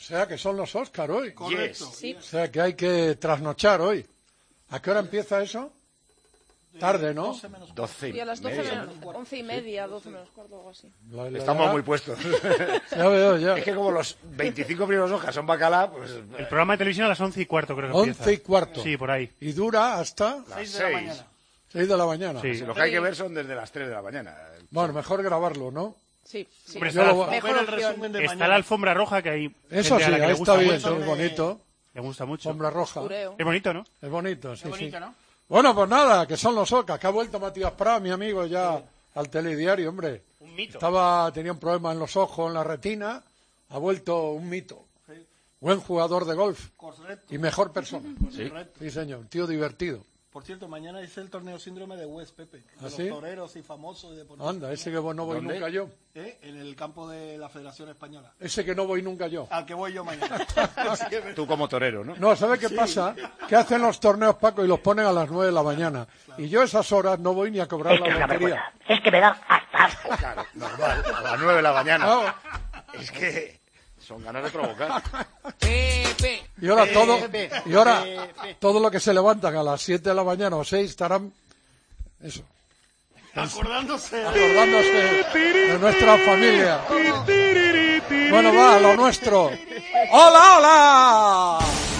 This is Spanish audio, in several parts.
sea que son los Óscar hoy. Correcto. Sí. O sea que hay que trasnochar hoy. ¿A qué hora empieza eso? Tarde, ¿no? 12 menos 12 Y a las 12 media. menos, 11 y media, 12 menos cuarto, algo así. Estamos muy puestos. Ya veo, ya. Es que como los 25 primeros Oscar son bacalá, pues... El programa de televisión a las 11:15 creo que empieza. 11:15. Sí, por ahí. Y dura hasta 6 de la 6. mañana. 6 de la mañana. Sí. Lo que hay que ver son desde las 3 de la mañana. Bueno, mejor grabarlo, ¿no? Sí, sí. Hombre, Yo está, lo- Mejor Ver el opción. resumen de está mañana. la alfombra roja que hay. Eso gente sí, a la que ahí le está gusta bien, mucho. es bonito. Le gusta mucho. Alfombra roja. Pureo. Es bonito, ¿no? Es bonito, sí, Qué bonito, sí. ¿no? Bueno, pues nada, que son los Oscar, que ha vuelto Matías Prats, mi amigo, ya al telediario, hombre. Un mito. Tenía un problema en los ojos, en la retina, ha vuelto un mito. Buen jugador de golf Correcto. y mejor persona. Correcto. Sí, señor, un tío divertido. Por cierto, mañana es el torneo síndrome de West, Pepe. De ¿Ah, los sí? toreros y famosos y deportistas. Anda, ese que no voy ¿Dónde? nunca yo. En el campo de la Federación Española. Ese que no voy nunca yo. Al que voy yo mañana. Sí, es verdad. Tú como torero, ¿no? No, ¿sabe qué pasa? Que hacen los torneos, Paco, y los ponen a las 9 de la mañana. Y yo a esas horas no voy ni a cobrar la lotería. Es que me da hasta asco. Claro, normal, a las 9 de la mañana. No, Es que son ganas de provocar. y ahora todo lo que se levantan a las 7 de la mañana o 6 estarán eso, Acordándose. acordándose de nuestra familia. Bueno, va, lo nuestro. ¡Hola, hola!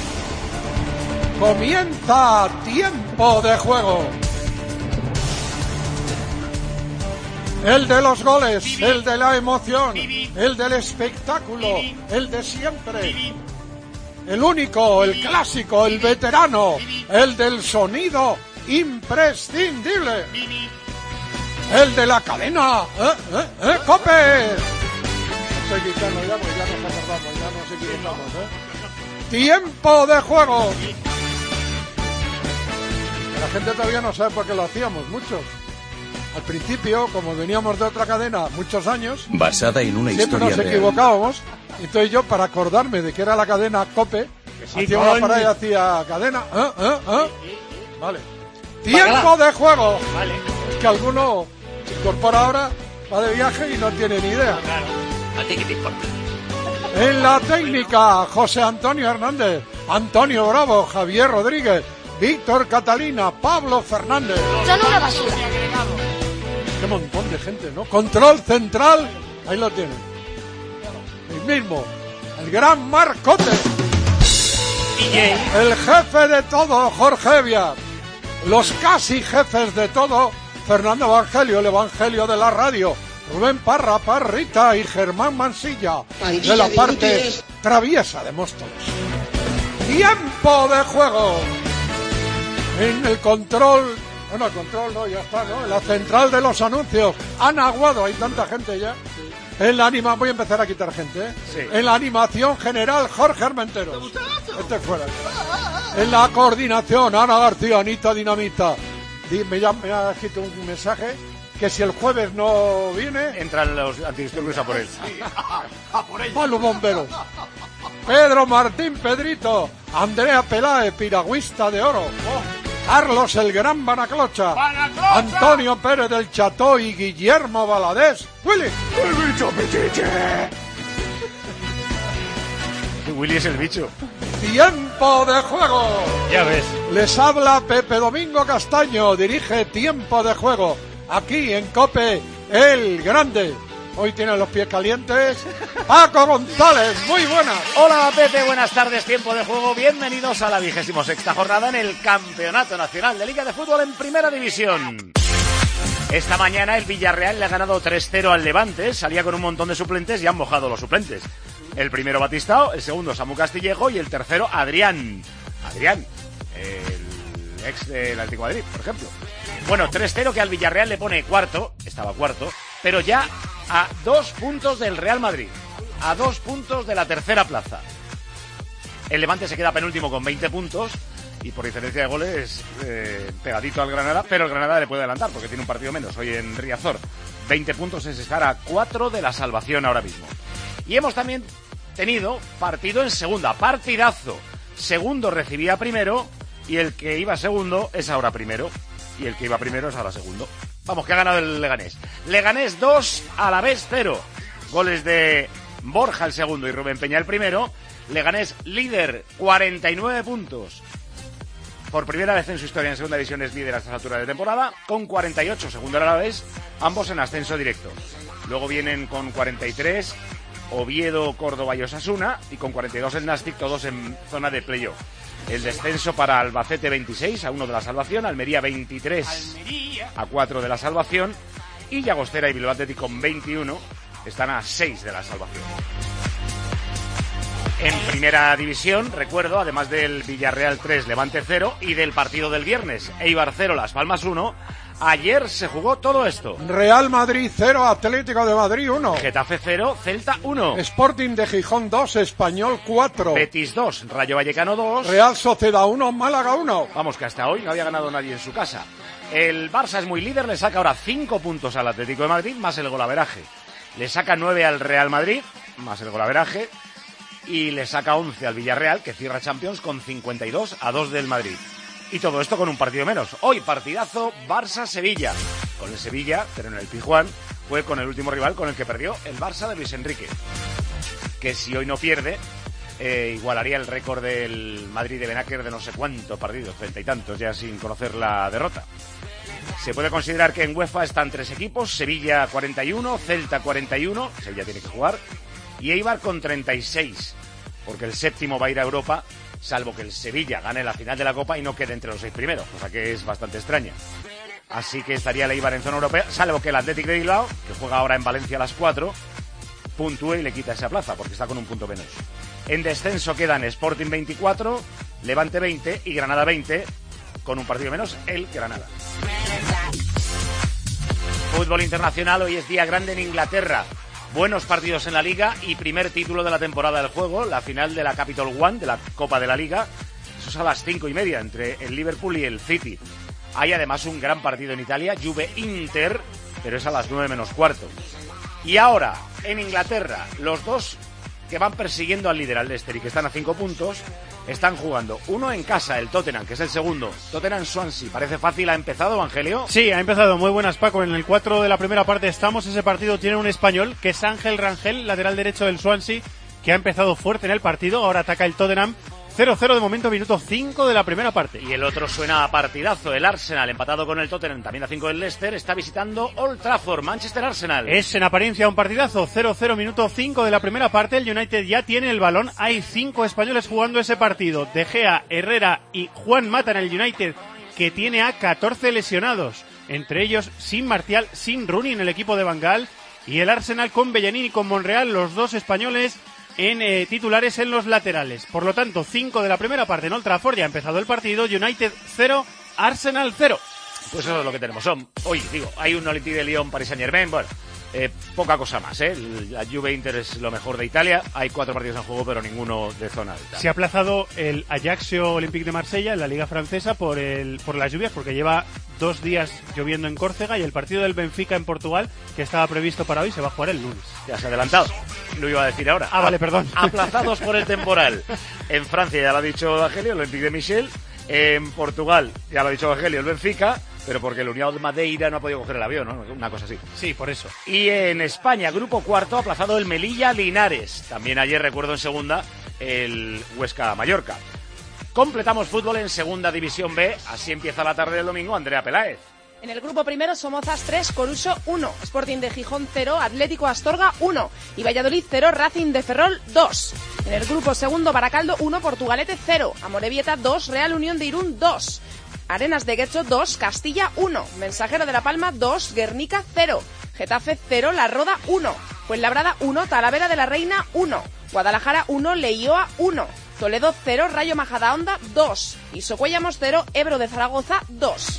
Comienza Tiempo de Juego. El de los goles, el de la emoción, el del espectáculo, el de siempre. El único, el clásico, el veterano, el del sonido imprescindible. El de la cadena, ¡Cope! Estoy quitando ya, pues ya nos acordamos, ya nos equivocamos, Tiempo de Juego. La gente todavía no sabe por qué lo hacíamos, muchos. Al principio, como veníamos de otra cadena muchos años, Basada en una siempre historia nos real. equivocábamos. Entonces yo, para acordarme de que era la cadena COPE, sí, hacía una coño. parada y hacía cadena. Vale. Tiempo de Juego. Vale. Es que alguno se incorpora ahora, va de viaje y no tiene ni idea. ¿A ti qué te importa? En la técnica, José Antonio Hernández, Antonio Bravo, Javier Rodríguez, Víctor Catalina, Pablo Fernández. Son una basura. Qué montón de gente, ¿no? Control central, ahí lo tienen. El mismo, el gran Marcote. El jefe de todo, Jorge Evia. Los casi jefes de todo, Fernando Evangelio, el Evangelio de la radio. Rubén Parra, Parrita y Germán Mansilla, de la parte traviesa de Móstoles. Tiempo de juego. En el control, bueno, el control no, ya está, ¿no? En la central de los anuncios, Ana Aguado, hay tanta gente ya. En la voy a empezar a quitar gente, ¿eh? Sí. En la animación general, Jorge Armenteros. Este fuera. En la coordinación, Ana García, Anita Dinamita. Me ha escrito un mensaje que si el jueves no viene, Entran los antidisturbios a por él. ¡a los bomberos! Pedro Martín Pedrito, Andrea Peláez, piragüista de oro. Carlos el Gran Banaclocha, Antonio Pérez del Cható y Guillermo Valadés. ¡Willy! ¡El bicho pichiche! Willy es el bicho. ¡Tiempo de juego! Ya ves. Les habla Pepe Domingo Castaño, dirige Tiempo de Juego, aquí en COPE, el Grande. Hoy tienen los pies calientes. Paco González, muy buenas. Hola Pepe, buenas tardes, tiempo de juego. Bienvenidos a la 26ª jornada en el Campeonato Nacional de Liga de Fútbol en Primera División. Esta mañana el Villarreal le ha ganado 3-0 al Levante, salía con un montón de suplentes y han mojado los suplentes. El primero Batistao, el segundo Samu Castillejo y el tercero Adrián. Adrián, el ex del Atlético de Madrid, por ejemplo. Bueno, 3-0 que al Villarreal le pone cuarto, estaba cuarto, pero ya a 2 puntos del Real Madrid, a 2 puntos de la tercera plaza. El Levante se queda penúltimo con 20 puntos y por diferencia de goles pegadito al Granada, pero el Granada le puede adelantar porque tiene un partido menos hoy en Riazor. 20 puntos es estar a 4 de la salvación ahora mismo. Y hemos también tenido partido en segunda, partidazo. Segundo recibía primero y el que iba segundo es ahora primero y el que iba primero es ahora segundo. Vamos, que ha ganado el Leganés. Leganés 2, Alavés 0. Goles de Borja el segundo y Rubén Peña el primero. Leganés líder, 49 puntos. Por primera vez en su historia en segunda división es líder a estas alturas de temporada, con 48, segundo el Alavés, ambos en ascenso directo. Luego vienen con 43 Oviedo, Córdoba y Osasuna, y con 42 el Nastic, todos en zona de playoff. El descenso para Albacete 26 a 1 de la salvación, Almería 23 a 4 de la salvación, y Llagostera y Bilbao Athletic con 21 están a 6 de la salvación. En primera división, recuerdo, además del Villarreal 3, Levante 0 y del partido del viernes, Eibar 0, Las Palmas 1, ayer se jugó todo esto. Real Madrid 0, Atlético de Madrid 1. Getafe 0, Celta 1. Sporting de Gijón 2, Español 4. Betis 2, Rayo Vallecano 2. Real Sociedad 1, Málaga 1. Vamos, que hasta hoy no había ganado nadie en su casa. El Barça es muy líder, le saca ahora 5 puntos al Atlético de Madrid, más el golaveraje. Le saca 9 al Real Madrid, más el golaveraje. Y le saca 11 al Villarreal, que cierra Champions con 52 a 2 del Madrid. Y todo esto con un partido menos. Hoy, partidazo Barça-Sevilla. Con el Sevilla, pero en el Pizjuán, fue con el último rival con el que perdió el Barça de Luis Enrique. Que si hoy no pierde, igualaría el récord del Madrid de Benaker de no sé cuántos partidos, 30 y tantos, ya sin conocer la derrota. Se puede considerar que en UEFA están 3 equipos, Sevilla 41, Celta 41, Sevilla tiene que jugar, y Eibar con 36, porque el séptimo va a ir a Europa, salvo que el Sevilla gane la final de la Copa y no quede entre los 6 primeros, cosa que es bastante extraña. Así que estaría el Eibar en zona europea, salvo que el Athletic de Bilbao, que juega ahora en Valencia a las 4, puntúe y le quita esa plaza, porque está con un punto menos. En descenso quedan Sporting 24, Levante 20 y Granada 20, con un partido menos el Granada. Fútbol internacional, hoy es día grande en Inglaterra. Buenos partidos en la Liga y primer título de la temporada del juego, la final de la Capital One, de la Copa de la Liga. Eso es a las 5:30 entre el Liverpool y el City. Hay además un gran partido en Italia, Juve-Inter, pero es a las 9 menos cuarto. Y ahora, en Inglaterra, los dos que van persiguiendo al líder, al Leicester, y que están a 5 puntos, están jugando. Uno en casa, el Tottenham, que es el segundo. Tottenham-Swansea. ¿Parece fácil? ¿Ha empezado, Evangelio? Sí, ha empezado. Muy buenas, Paco. En el 4 de la primera parte estamos. Ese partido tiene un español, que es Ángel Rangel, lateral derecho del Swansea, que ha empezado fuerte en el partido. Ahora ataca el Tottenham. 0-0 de momento, minuto 5 de la primera parte. Y el otro suena a partidazo. El Arsenal, empatado con el Tottenham, también a 5 del Leicester, está visitando Old Trafford, Manchester-Arsenal. Es en apariencia un partidazo. 0-0, minuto 5 de la primera parte. El United ya tiene el balón. Hay 5 españoles jugando ese partido. De Gea, Herrera y Juan Mata en el United, que tiene a 14 lesionados. Entre ellos, sin Martial, sin Rooney en el equipo de Van Gaal. Y el Arsenal con Bellerín y con Monreal, los dos españoles en titulares en los laterales. Por lo tanto, 5 de la primera parte en Old Trafford, ya ha empezado el partido. United 0, Arsenal 0. Pues eso es lo que tenemos. Hoy, hay un Olympique de Lyon, Paris Saint-Germain, bueno, poca cosa más, La Juve Inter es lo mejor de Italia. Hay 4 partidos en juego, pero ninguno de zona alta. Se ha aplazado el Ajaccio Olympique de Marsella en la Liga Francesa por las lluvias, porque lleva 2 días lloviendo en Córcega, y el partido del Benfica en Portugal, que estaba previsto para hoy, se va a jugar el lunes. Ya se ha adelantado. Lo iba a decir ahora. Vale, perdón. Aplazados por el temporal. En Francia, ya lo ha dicho Evangelio, el Olympique de Michel. En Portugal, ya lo ha dicho Evangelio, el Benfica, pero porque el Unión de Madeira no ha podido coger el avión, ¿no? Una cosa así. Sí, por eso. Y en España, grupo cuarto, aplazado el Melilla-Linares. También ayer, recuerdo, en segunda, el Huesca-Mallorca. Completamos fútbol en segunda división B. Así empieza la tarde del domingo. Andrea Peláez. En el grupo primero, Somozas 3, Coruso 1, Sporting de Gijón 0, Atlético Astorga 1 y Valladolid 0, Racing de Ferrol 2. En el grupo segundo, Baracaldo 1, Portugalete 0, Amorebieta 2, Real Unión de Irún 2, Arenas de Guecho 2, Castilla 1, Mensajero de la Palma 2, Guernica 0, Getafe 0, La Roda 1, Fuenlabrada 1, Talavera de la Reina 1, Guadalajara 1, Leioa 1, Toledo 0, Rayo Majadahonda 2 y Socuellamos 0, Ebro de Zaragoza 2.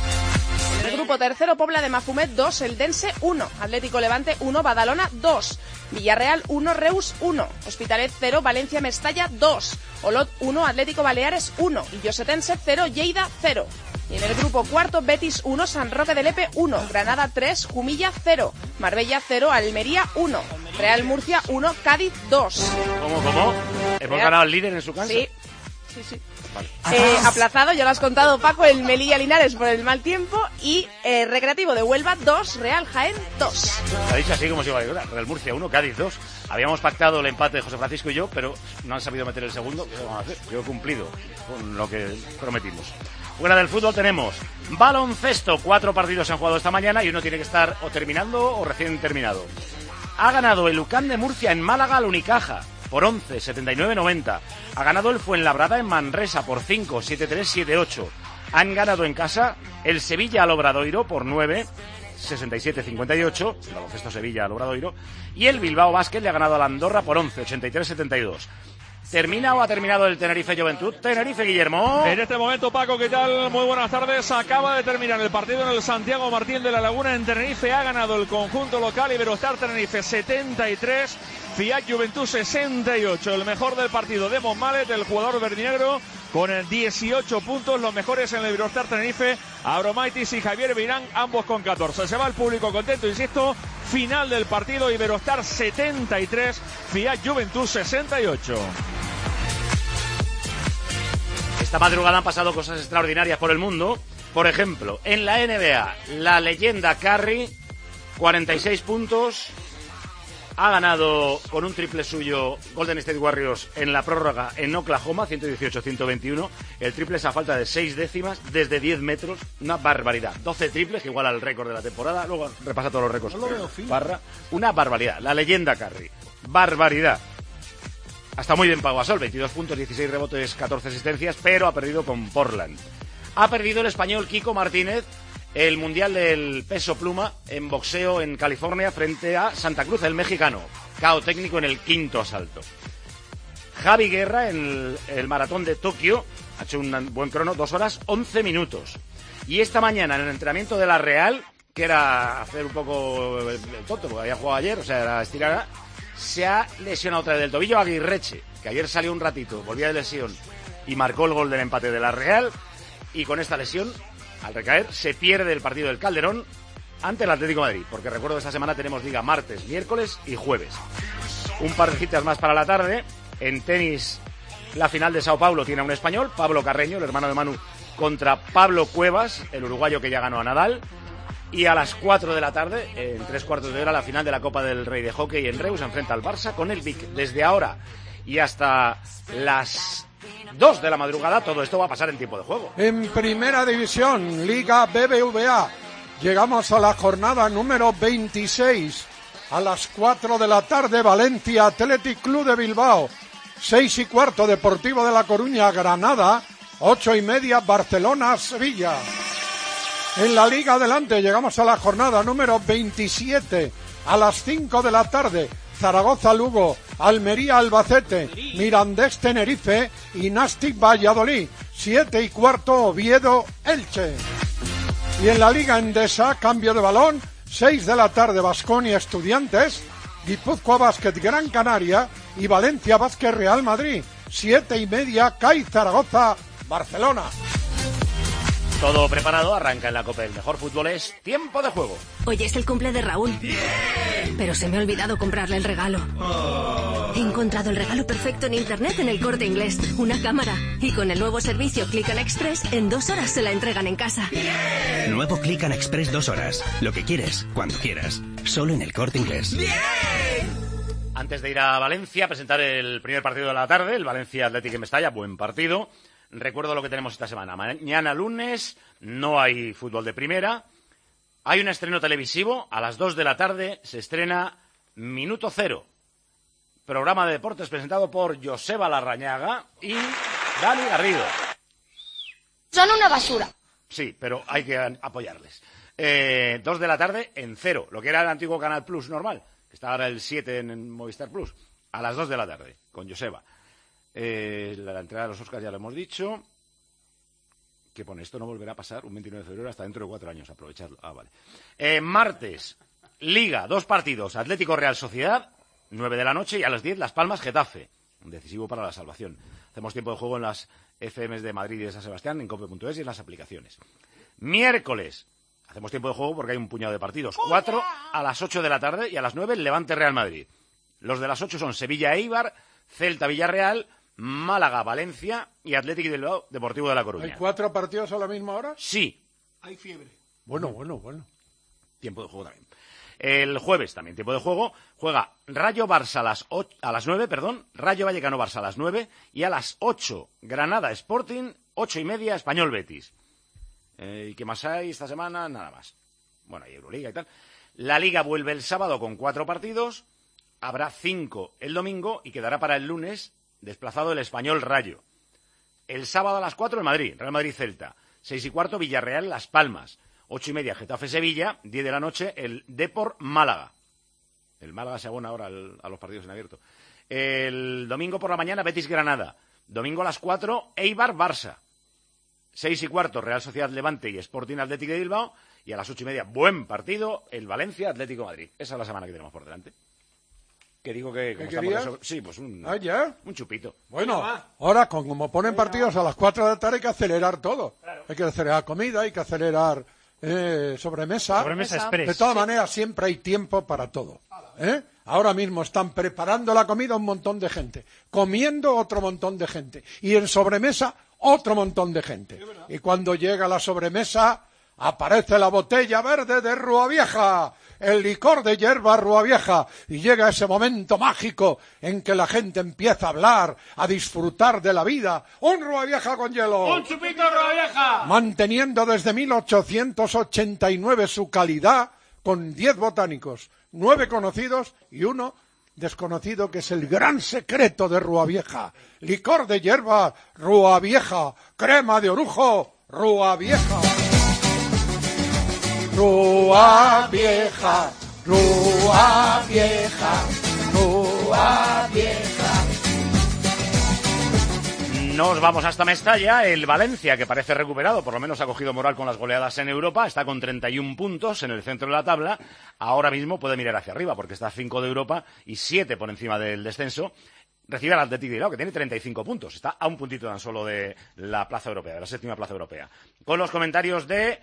En el grupo tercero, Pobla de Mafumet 2, Eldense 1, Atlético Levante 1, Badalona 2, Villarreal 1, Reus 1, Hospitalet 0, Valencia Mestalla 2, Olot 1, Atlético Baleares 1 y Llosetense 0, Lleida 0. Y en el grupo cuarto, Betis 1, San Roque de Lepe 1, Granada 3, Jumilla 0, Marbella 0, Almería 1, Real Murcia 1, Cádiz 2. ¿Cómo? ¿Hemos ganado al líder en su casa? Sí. Sí, sí. Vale. Aplazado, ya lo has contado, Paco, el Melilla-Linares por el mal tiempo. Y Recreativo de Huelva 2, Real Jaén 2. Lo ha dicho así como si iba a ayudar. Real Murcia 1, Cádiz 2. Habíamos pactado el empate de José Francisco y yo, pero no han sabido meter el segundo. ¿Qué vamos a hacer? Yo he cumplido con lo que prometimos. Fuera del fútbol tenemos baloncesto. 4 partidos se han jugado esta mañana y uno tiene que estar o terminando o recién terminado. Ha ganado el UCAM de Murcia en Málaga al Unicaja por 11, 79-90. Ha ganado el Fuenlabrada en Manresa por 5, 7-3, 7-8. Han ganado en casa el Sevilla al Obradoiro por 9, 67-58. El baloncesto Sevilla al Obradoiro. Y el Bilbao Basket le ha ganado a la Andorra por 11, 83-72. ¿Termina o ha terminado el Tenerife Juventud? Tenerife, Guillermo. En este momento, Paco, ¿qué tal? Muy buenas tardes. Acaba de terminar el partido en el Santiago Martín de la Laguna en Tenerife. Ha ganado el conjunto local Iberostar Tenerife 73, Fiat Juventud 68. El mejor del partido de Monmalet, el jugador verdinegro, con 18 puntos. Los mejores en el Iberostar Tenerife, Abromaitis y Javier Virán, ambos con 14. Se va el público contento, insisto. Final del partido, Iberostar 73, Fiat Juventud 68. Esta madrugada han pasado cosas extraordinarias por el mundo. Por ejemplo, en la NBA, la leyenda Curry, 46 puntos. Ha ganado con un triple suyo Golden State Warriors en la prórroga en Oklahoma, 118-121. El triple es a falta de 6 décimas desde 10 metros. Una barbaridad. 12 triples, que iguala el récord de la temporada. Luego repasa todos los récords. No lo veo fin. Una barbaridad. La leyenda Curry. Barbaridad. Hasta muy bien pago a Sol, 22 puntos, 16 rebotes, 14 asistencias, pero ha perdido con Portland. Ha perdido el español Kiko Martínez el Mundial del Peso Pluma en boxeo en California frente a Santa Cruz, el mexicano. KO técnico en el 5º asalto. Javi Guerra en el maratón de Tokio ha hecho un buen crono, 2 horas, 11 minutos. Y esta mañana en el entrenamiento de la Real, que era hacer un poco el tonto, porque había jugado ayer, o sea, era estirar, se ha lesionado otra vez del tobillo Aguirreche, que ayer salió un ratito, volvía de lesión y marcó el gol del empate de la Real, y con esta lesión, al recaer, se pierde el partido del Calderón ante el Atlético de Madrid, porque recuerdo que esta semana tenemos liga martes, miércoles y jueves. Un par de citas más para la tarde. En tenis, la final de Sao Paulo tiene a un español, Pablo Carreño, el hermano de Manu, contra Pablo Cuevas, el uruguayo que ya ganó a Nadal. Y a las 4 de la tarde, en 3/4 de hora, la final de la Copa del Rey de Hockey en Reus, enfrenta al Barça con el Vic. Desde ahora y hasta las 2 de la madrugada, todo esto va a pasar en tiempo de juego. En Primera División, Liga BBVA, llegamos a la jornada número 26. A las 4 de la tarde, Valencia Athletic Club de Bilbao. 6:15, Deportivo de La Coruña, Granada. 8:30, Barcelona, Sevilla. En la Liga Adelante llegamos a la jornada número 27. A las 5 de la tarde, Zaragoza, Lugo, Almería, Albacete, Mirandés, Tenerife y Nastic, Valladolid. 7:15, Oviedo, Elche. Y en la Liga Endesa, cambio de balón, 6 de la tarde, Baskonia, Estudiantes, Guipúzcoa Basket, Gran Canaria y Valencia Basket, Real Madrid. 7:30, CAI, Zaragoza, Barcelona. Todo preparado, arranca en la Copa. El mejor fútbol es tiempo de juego. Hoy es el cumple de Raúl. Pero se me ha olvidado comprarle el regalo. He encontrado el regalo perfecto en internet en El Corte Inglés. Una cámara. Y con el nuevo servicio Click and Express, en 2 horas se la entregan en casa. Nuevo Click and Express 2 horas. Lo que quieres, cuando quieras. Solo en El Corte Inglés. Antes de ir a Valencia a presentar el primer partido de la tarde, el Valencia Athletic en Mestalla, buen partido. Recuerdo lo que tenemos esta semana. Mañana lunes no hay fútbol de primera. Hay un estreno televisivo. A las 2 de la tarde se estrena Minuto Cero. Programa de deportes presentado por Joseba Larrañaga y Dani Garrido. Son una basura. Sí, pero hay que apoyarles. 2 de la tarde en Cero, lo que era el antiguo Canal Plus normal, que está ahora el 7 en Movistar Plus. A las 2 de la tarde, con Joseba. La entrega de los Oscars ya lo hemos dicho. Que pone, esto no volverá a pasar un 29 de febrero hasta dentro de 4 años. Aprovecharlo. Vale. Martes, Liga, 2 partidos. Atlético Real Sociedad, 9 de la noche. Y a las 10, Las Palmas Getafe. Decisivo para la salvación. Hacemos tiempo de juego en las FMs de Madrid y de San Sebastián, en cope.es y en las aplicaciones. Miércoles, hacemos tiempo de juego porque hay un puñado de partidos. 4 a las 8 de la tarde y a las 9, Levante Real Madrid. Los de las 8 son Sevilla Eibar, Celta Villarreal, Málaga, Valencia y Athletic de Bilbao, Deportivo de La Coruña. ¿Hay 4 partidos a la misma hora? Sí. Hay fiebre. Bueno. Tiempo de juego también. El jueves también tiempo de juego. Juega Rayo Barça a las 9, Rayo Vallecano Barça a las 9 y a las 8 Granada Sporting, 8:30 Español Betis. ¿Y qué más hay esta semana? Nada más. Bueno, hay Euroliga y tal. La Liga vuelve el sábado con 4 partidos. Habrá 5 el domingo y quedará para el lunes desplazado el Español Rayo. El sábado a las 4 el Madrid, Real Madrid Celta. 6:15 Villarreal Las Palmas. 8:30 Getafe Sevilla. 10 de la noche el Depor Málaga. El Málaga se abona ahora a los partidos en abierto. El domingo por la mañana Betis Granada. Domingo a las 4 Eibar Barça. 6:15 Real Sociedad Levante y Sporting Athletic de Bilbao. Y a las 8:30 buen partido el Valencia Atlético Madrid. Esa es la semana que tenemos por delante. Que digo que como estamos sí, pues un chupito. Bueno, ahora como ponen partidos a las 4 de la tarde hay que acelerar todo. Claro. Hay que acelerar comida, hay que acelerar sobremesa express. De todas maneras siempre hay tiempo para todo. Ahora mismo están preparando la comida un montón de gente, comiendo otro montón de gente y en sobremesa otro montón de gente. Y cuando llega la sobremesa aparece la botella verde de Rúa Vieja, el licor de hierba Rúa Vieja, y llega ese momento mágico en que la gente empieza a hablar, a disfrutar de la vida. ¡Un Rúa Vieja con hielo! ¡Un chupito Rúa Vieja! Manteniendo desde 1889 su calidad con 10 botánicos, 9 conocidos y 1 desconocido, que es el gran secreto de Rúa Vieja. Licor de hierba Rúa Vieja, crema de orujo Rúa Vieja. Rúa Vieja, Rúa Vieja, Rúa Vieja. Nos vamos hasta Mestalla. El Valencia, que parece recuperado, por lo menos ha cogido moral con las goleadas en Europa, está con 31 puntos en el centro de la tabla. Ahora mismo puede mirar hacia arriba porque está a 5 de Europa y 7 por encima del descenso. Recibe al Athletic de Bilbao, que tiene 35 puntos. Está a un puntito tan solo de la plaza europea, de la 7ª plaza europea. Con los comentarios de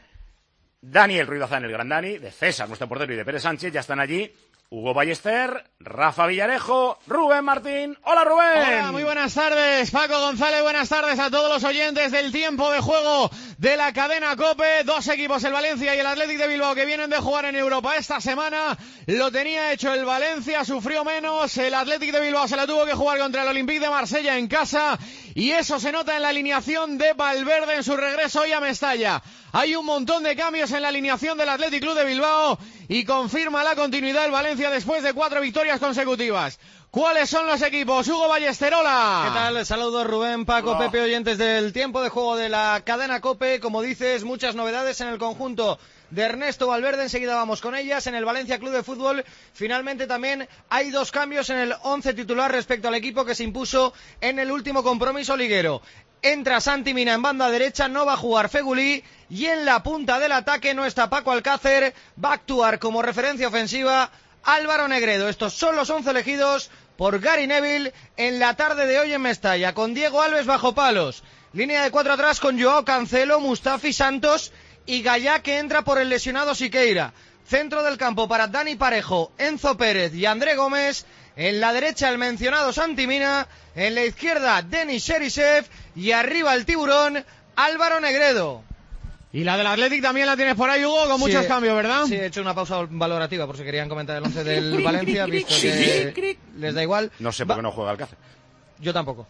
Daniel Ruiz Bazán, el gran Dani, de César, nuestro portero, y de Pérez Sánchez, ya están allí Hugo Ballester, Rafa Villarejo, Rubén Martín. ¡Hola, Rubén! Hola, muy buenas tardes, Paco González, buenas tardes a todos los oyentes del tiempo de juego de la cadena COPE. 2 equipos, el Valencia y el Athletic de Bilbao, que vienen de jugar en Europa esta semana. Lo tenía hecho el Valencia, sufrió menos. El Athletic de Bilbao se la tuvo que jugar contra el Olympique de Marsella en casa, y eso se nota en la alineación de Valverde en su regreso hoy a Mestalla. Hay un montón de cambios en la alineación del Athletic Club de Bilbao y confirma la continuidad el Valencia después de 4 victorias consecutivas. ¿Cuáles son los equipos? Hugo Ballesterola. ¿Qué tal? Saludos, Rubén, Paco, Pepe, oyentes del tiempo de juego de la cadena COPE. Como dices, muchas novedades en el conjunto de Ernesto Valverde, enseguida vamos con ellas. En el Valencia Club de Fútbol, finalmente también hay 2 cambios en el 11 titular respecto al equipo que se impuso en el último compromiso liguero. Entra Santi Mina en banda derecha, no va a jugar Fegulí, y en la punta del ataque no está Paco Alcácer, va a actuar como referencia ofensiva Álvaro Negredo. Estos son los 11 elegidos por Gary Neville en la tarde de hoy en Mestalla, con Diego Alves bajo palos. Línea de 4 atrás con Joao Cancelo, Mustafi, Santos y Gallá, que entra por el lesionado Siqueira. Centro del campo para Dani Parejo, Enzo Pérez y André Gómez. En la derecha el mencionado Santi Mina, en la izquierda Denis Cherisev y arriba el tiburón Álvaro Negredo. Y la del Athletic también la tienes por ahí, Hugo, con muchos cambios, ¿verdad? Sí, he hecho una pausa valorativa por si querían comentar el 11 del Valencia, visto que les da igual. No sé por qué no juega Alcácer. Yo tampoco.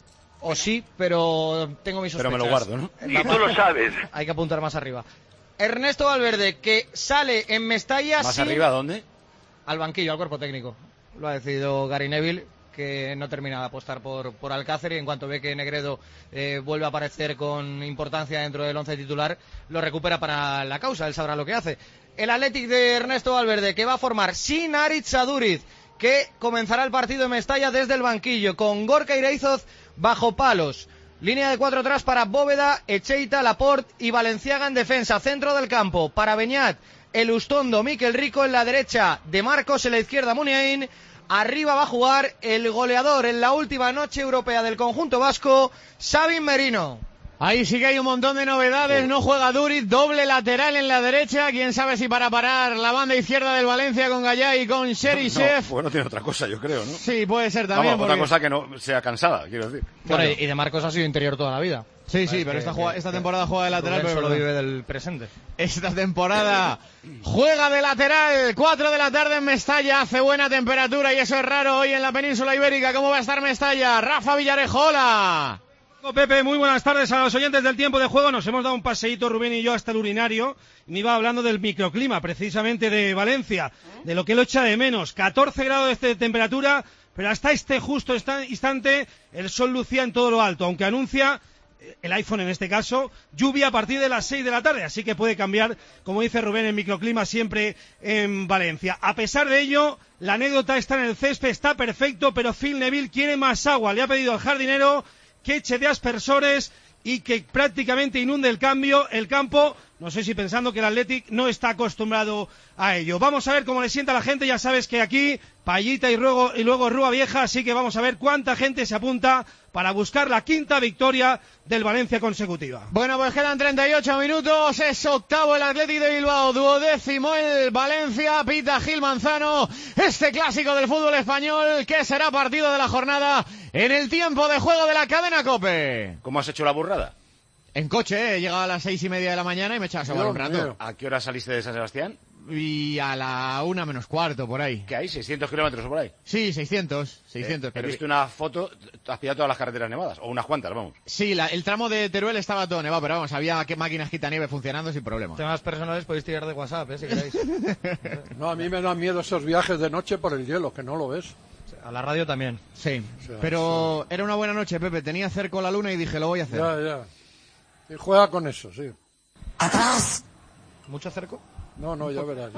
O sí, pero tengo mis sospechas. Pero me lo guardo, ¿no? Y tú lo sabes. Hay que apuntar más arriba. Ernesto Valverde, que sale en Mestalla. ¿Más arriba a dónde? Al banquillo, al cuerpo técnico. Lo ha decidido Gary Neville, que no termina de apostar por Alcácer, y en cuanto ve que Negredo vuelve a aparecer con importancia dentro del 11 titular, lo recupera para la causa. Él sabrá lo que hace. El Athletic de Ernesto Valverde, que va a formar sin Aritz Aduriz, que comenzará el partido en Mestalla desde el banquillo, con Gorka Ireizoz bajo palos. Línea de 4 atrás para Bóveda, Echeita, Laporte y Valenciaga en defensa. Centro del campo para Beñat, Elustondo, Miquel Rico. En la derecha de Marcos, en la izquierda Muniain. Arriba va a jugar el goleador en la última noche europea del conjunto vasco, Sabin Merino. Ahí sí que hay un montón de novedades, no juega Duriz, doble lateral en la derecha, quién sabe si para parar la banda izquierda del Valencia con Gallá y con Cheryshev. No, bueno, tiene otra cosa, yo creo, ¿no? Sí, puede ser también. Vamos, otra cosa que no sea cansada, quiero decir. Bueno, y de Marcos ha sido interior toda la vida. Sí, pero esta temporada juega de lateral, pero solo vive del presente. Esta temporada juega de lateral, 4 de la tarde en Mestalla, hace buena temperatura y eso es raro hoy en la península ibérica. ¿Cómo va a estar Mestalla? Rafa Villarejo, hola. Pepe, muy buenas tardes a los oyentes del tiempo de juego. Nos hemos dado un paseíto, Rubén y yo, hasta el urinario. Y me iba hablando del microclima, precisamente de Valencia, de lo que lo echa de menos. 14 grados de temperatura, pero hasta este justo instante el sol lucía en todo lo alto, aunque anuncia, el iPhone en este caso, lluvia a partir de las 6 de la tarde. Así que puede cambiar, como dice Rubén, el microclima siempre en Valencia. A pesar de ello, la anécdota está en el césped, está perfecto, pero Phil Neville quiere más agua. Le ha pedido al jardinero que eche de aspersores y que prácticamente inunde el campo, no sé si pensando que el Athletic no está acostumbrado a ello. Vamos a ver cómo le sienta a la gente, ya sabes que aquí Payita y luego Rúa Vieja, así que vamos a ver cuánta gente se apunta para buscar la 5ª victoria del Valencia consecutiva. Bueno, pues quedan 38 minutos, es octavo el Athletic de Bilbao, 12º el Valencia, pita Gil Manzano, este clásico del fútbol español que será partido de la jornada en el tiempo de juego de la cadena COPE. ¿Cómo has hecho la burrada? En coche, he llegado a las 6:30 de la mañana y me he echado a sobrar un rato. ¿A qué hora saliste de San Sebastián? Y a la 1:45, por ahí. ¿Qué hay? ¿600 kilómetros o por ahí? Sí, 600. He visto una foto, has pillado todas las carreteras nevadas, o unas cuantas, vamos. Sí, el tramo de Teruel estaba todo nevado, pero vamos, había máquinas quitanieve funcionando sin problema. Temas personales podéis tirar de WhatsApp, si queréis. No, a mí me dan miedo esos viajes de noche por el hielo, que no lo ves. A la radio también. Sí, pero era una buena noche, Pepe, tenía cerco la luna y dije, lo voy a hacer. Ya. Y juega con eso, sí. ¡Atrás! ¿Mucho cerco? No, ya verás.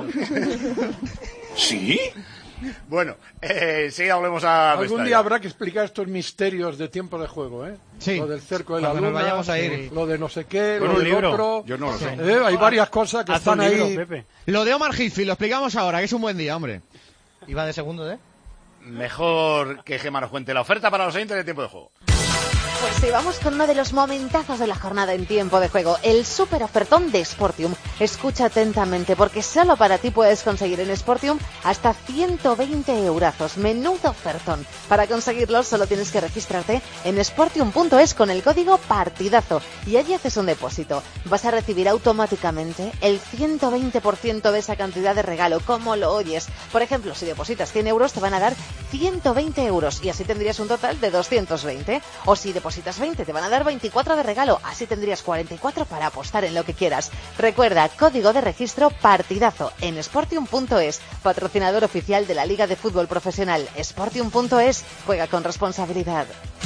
¿Sí? Bueno, enseguida volvemos a... Algún día habrá que explicar estos misterios de tiempo de juego, ¿eh? Sí. Lo del cerco de la luna, vayamos a ir. Lo de no sé qué, Con lo un del libro. otro. Yo no lo sé. Hay varias cosas que están ahí. Pepe. Lo de Omar Hitfield, lo explicamos ahora, que es un buen día, hombre. Iba de segundo, ¿eh? Mejor que Gemma nos cuente la oferta para los oyentes de tiempo de juego. Pues sí, vamos con uno de los momentazos de la jornada en tiempo de juego, el super ofertón de Sportium. Escucha atentamente, porque solo para ti puedes conseguir en Sportium hasta 120 eurazos. Menudo ofertón. Para conseguirlo solo tienes que registrarte en sportium.es con el código partidazo y allí haces un depósito. Vas a recibir automáticamente el 120% de esa cantidad de regalo, como lo oyes. Por ejemplo, si depositas 100 euros te van a dar 120 euros y así tendrías un total de 220. O si depositas 20 te van a dar 24 de regalo, así tendrías 44 para apostar en lo que quieras. Recuerda, código de registro partidazo en sportium.es, patrocinador oficial de la Liga de Fútbol Profesional. Sportium.es, juega con responsabilidad.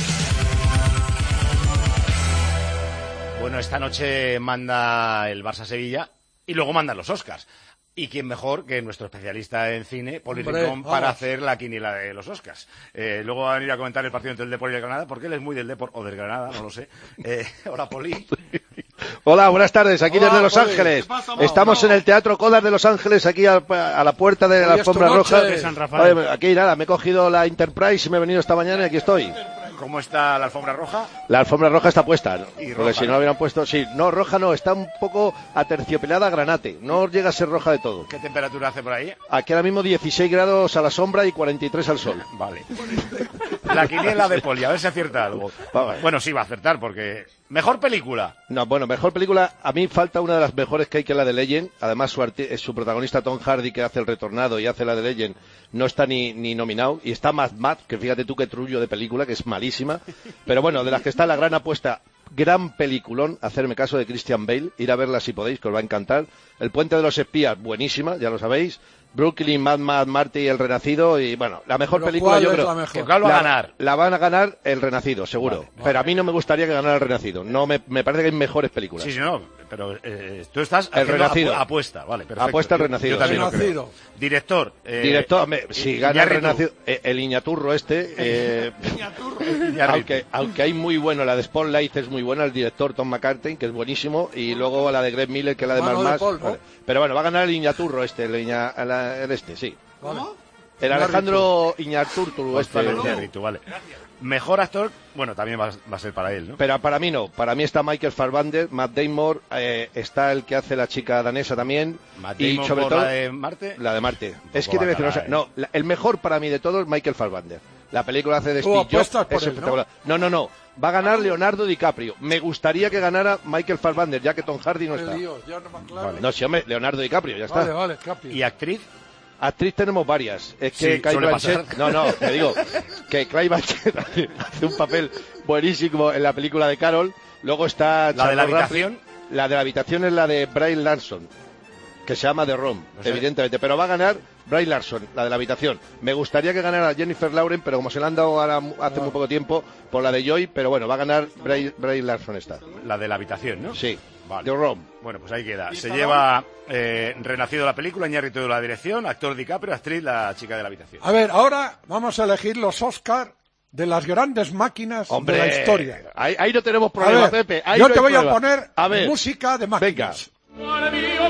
Bueno, esta noche manda el Barça-Sevilla y luego mandan los Oscars. Y quién mejor que nuestro especialista en cine, Poli Rincón, para hacer la quiniela de los Oscars. Luego van a ir a comentar el partido entre el Depor y el Granada, porque él es muy del Depor o del Granada, no lo sé. Hola, Poli. Hola, buenas tardes, aquí desde Los Ángeles. Estamos en el Teatro Kodak de Los Ángeles, aquí a la puerta de la Alfombra Roja. De San Rafael. Oye, aquí nada, me he cogido la Enterprise y me he venido esta mañana y aquí estoy. ¿Cómo está la alfombra roja? La alfombra roja está puesta, ¿no? Y Porque roja, si no ¿no? la hubieran puesto... Sí, no, roja no, está un poco aterciopelada a granate. No llega a ser roja de todo. ¿Qué temperatura hace por ahí? Aquí ahora mismo 16 grados a la sombra y 43 al sol. Vale. La quiniela de Poli, a ver si acierta algo. Bueno, sí va a acertar, porque... ¿Mejor película? No, bueno, mejor película, a mí falta una de las mejores que hay, que es la de Legend. Además, su protagonista Tom Hardy, que hace El Retornado y hace la de Legend, no está ni nominado. Y está Mad Max, que fíjate tú qué trullo de película, que es malísima. Pero bueno, de las que está la gran apuesta, gran peliculón, hacerme caso, de Christian Bale. Ir a verla si podéis, que os va a encantar. El Puente de los Espías, buenísima, ya lo sabéis. Brooklyn, Mad Max, Marty, El Renacido, y bueno, la mejor película yo creo. ¿Cuál va a ganar? La van a ganar El Renacido, seguro. Vale. Pero a mí no me gustaría que ganara El Renacido. No, me parece que hay mejores películas. Sí, no, pero tú estás El haciendo Renacido. apuesta, vale, perfecto. Apuesta El Renacido. Yo también Renacido. lo creo. Director. Director, si gana El Iñárritu. Renacido, el Iñaturro aunque hay muy bueno, la de Spotlight es muy buena, el director Tom McCartney, que es buenísimo, y luego la de Greg Miller, que es la de Mano Más de Paul, ¿no? Vale. Pero bueno, va a ganar el Iñaturro sí. ¿Cómo? El Alejandro Iñárritu Vale, Iñárritu, vale. Mejor actor, bueno, también va a ser para él, ¿no? Pero para mí no. Para mí está Michael Fassbender, Matt Damon, está el que hace la chica danesa también. Matt Damon, y sobre todo la de Marte. La de Marte. Es que debe decir, el mejor para mí de todos es Michael Fassbender. La película hace de Steve Jobs es espectacular. No. Va a ganar Leonardo DiCaprio. Me gustaría que ganara Michael Fassbender, ya que Tom Hardy no está. Vale. No, sí, hombre, Leonardo DiCaprio, ya está. Vale, ¿Y actriz? Actriz tenemos varias. Es que sí, Cate Blanchett... No, te digo que Cate Blanchett hace un papel buenísimo en la película de Carol. Luego está... ¿La de la habitación? La de la habitación es la de Brie Larson, que se llama The Room, evidentemente. Pero va a ganar Brie Larson, la de la habitación. Me gustaría que ganara Jennifer Lawrence, pero como se la han dado ahora hace muy poco tiempo por la de Joy, pero bueno, va a ganar Brie Larson esta. La de la habitación, ¿no? Sí. Vale. The Room. Bueno, pues ahí queda. Se lleva Renacido la película, Iñárritu de la dirección, actor DiCaprio, actriz la chica de la habitación. A ver, ahora vamos a elegir los Oscar de las grandes máquinas de la historia. Ahí no tenemos problema, Pepe. Ahí yo no te voy problema. a poner música de máquinas. Venga.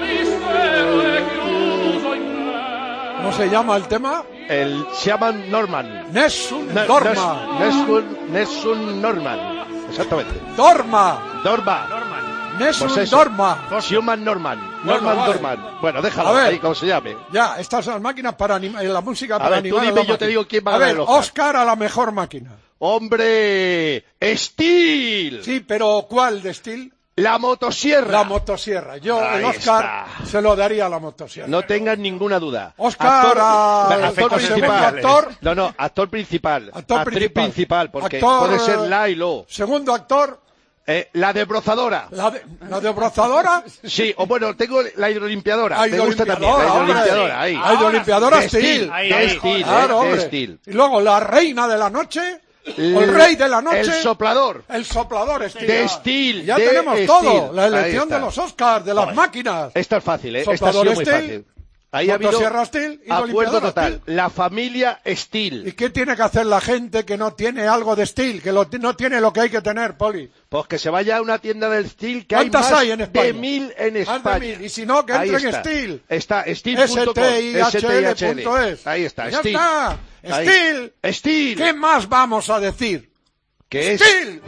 ¿Cómo se llama el tema? Se llama Norman. Nessun Dorma. Nessun Norman. Exactamente. Dorma. Nessun Pues Dorma. Human Norman. Dorman. Bueno, déjalo ahí, como se llame. Ya, estas son las máquinas para animar, la música para ver, animar. Tú dime, yo te digo quién va a ganar el Oscar a la mejor máquina. ¡Hombre! ¡Steel! Sí, pero ¿cuál de Steel? La motosierra. La motosierra. Yo Ahí el Oscar se lo daría a la motosierra. No tengas ninguna duda. Oscar actor principal. No, actor principal. Actriz principal, porque puede ser la y lo. Segundo actor. La desbrozadora. ¿La desbrozadora? Sí, o bueno, tengo la hidrolimpiadora. Me gusta también. La hidrolimpiadora, ahí. La hidrolimpiadora Steel. Steel. Y luego la reina de la noche. El rey de la noche. El soplador. El soplador Steel. De Steel. Ya tenemos todo. La elección de los Oscars, de las máquinas. Esta es fácil, Esta ha sido muy fácil. Ahí ha habido Steel y acuerdo total. Steel. La familia Steel. ¿Y qué tiene que hacer la gente que no tiene algo de Steel? Que no tiene lo que hay que tener, Poli. Pues que se vaya a una tienda del Steel, que ¿cuántas hay hay en España? de 1000 en España. Más de 1000. Y si no, que entren en Steel. Está Steel.com. STIHL.es. Ahí está. Ya Steel. está. Steel. ¿Qué más vamos a decir? ¿Qué es? Steel.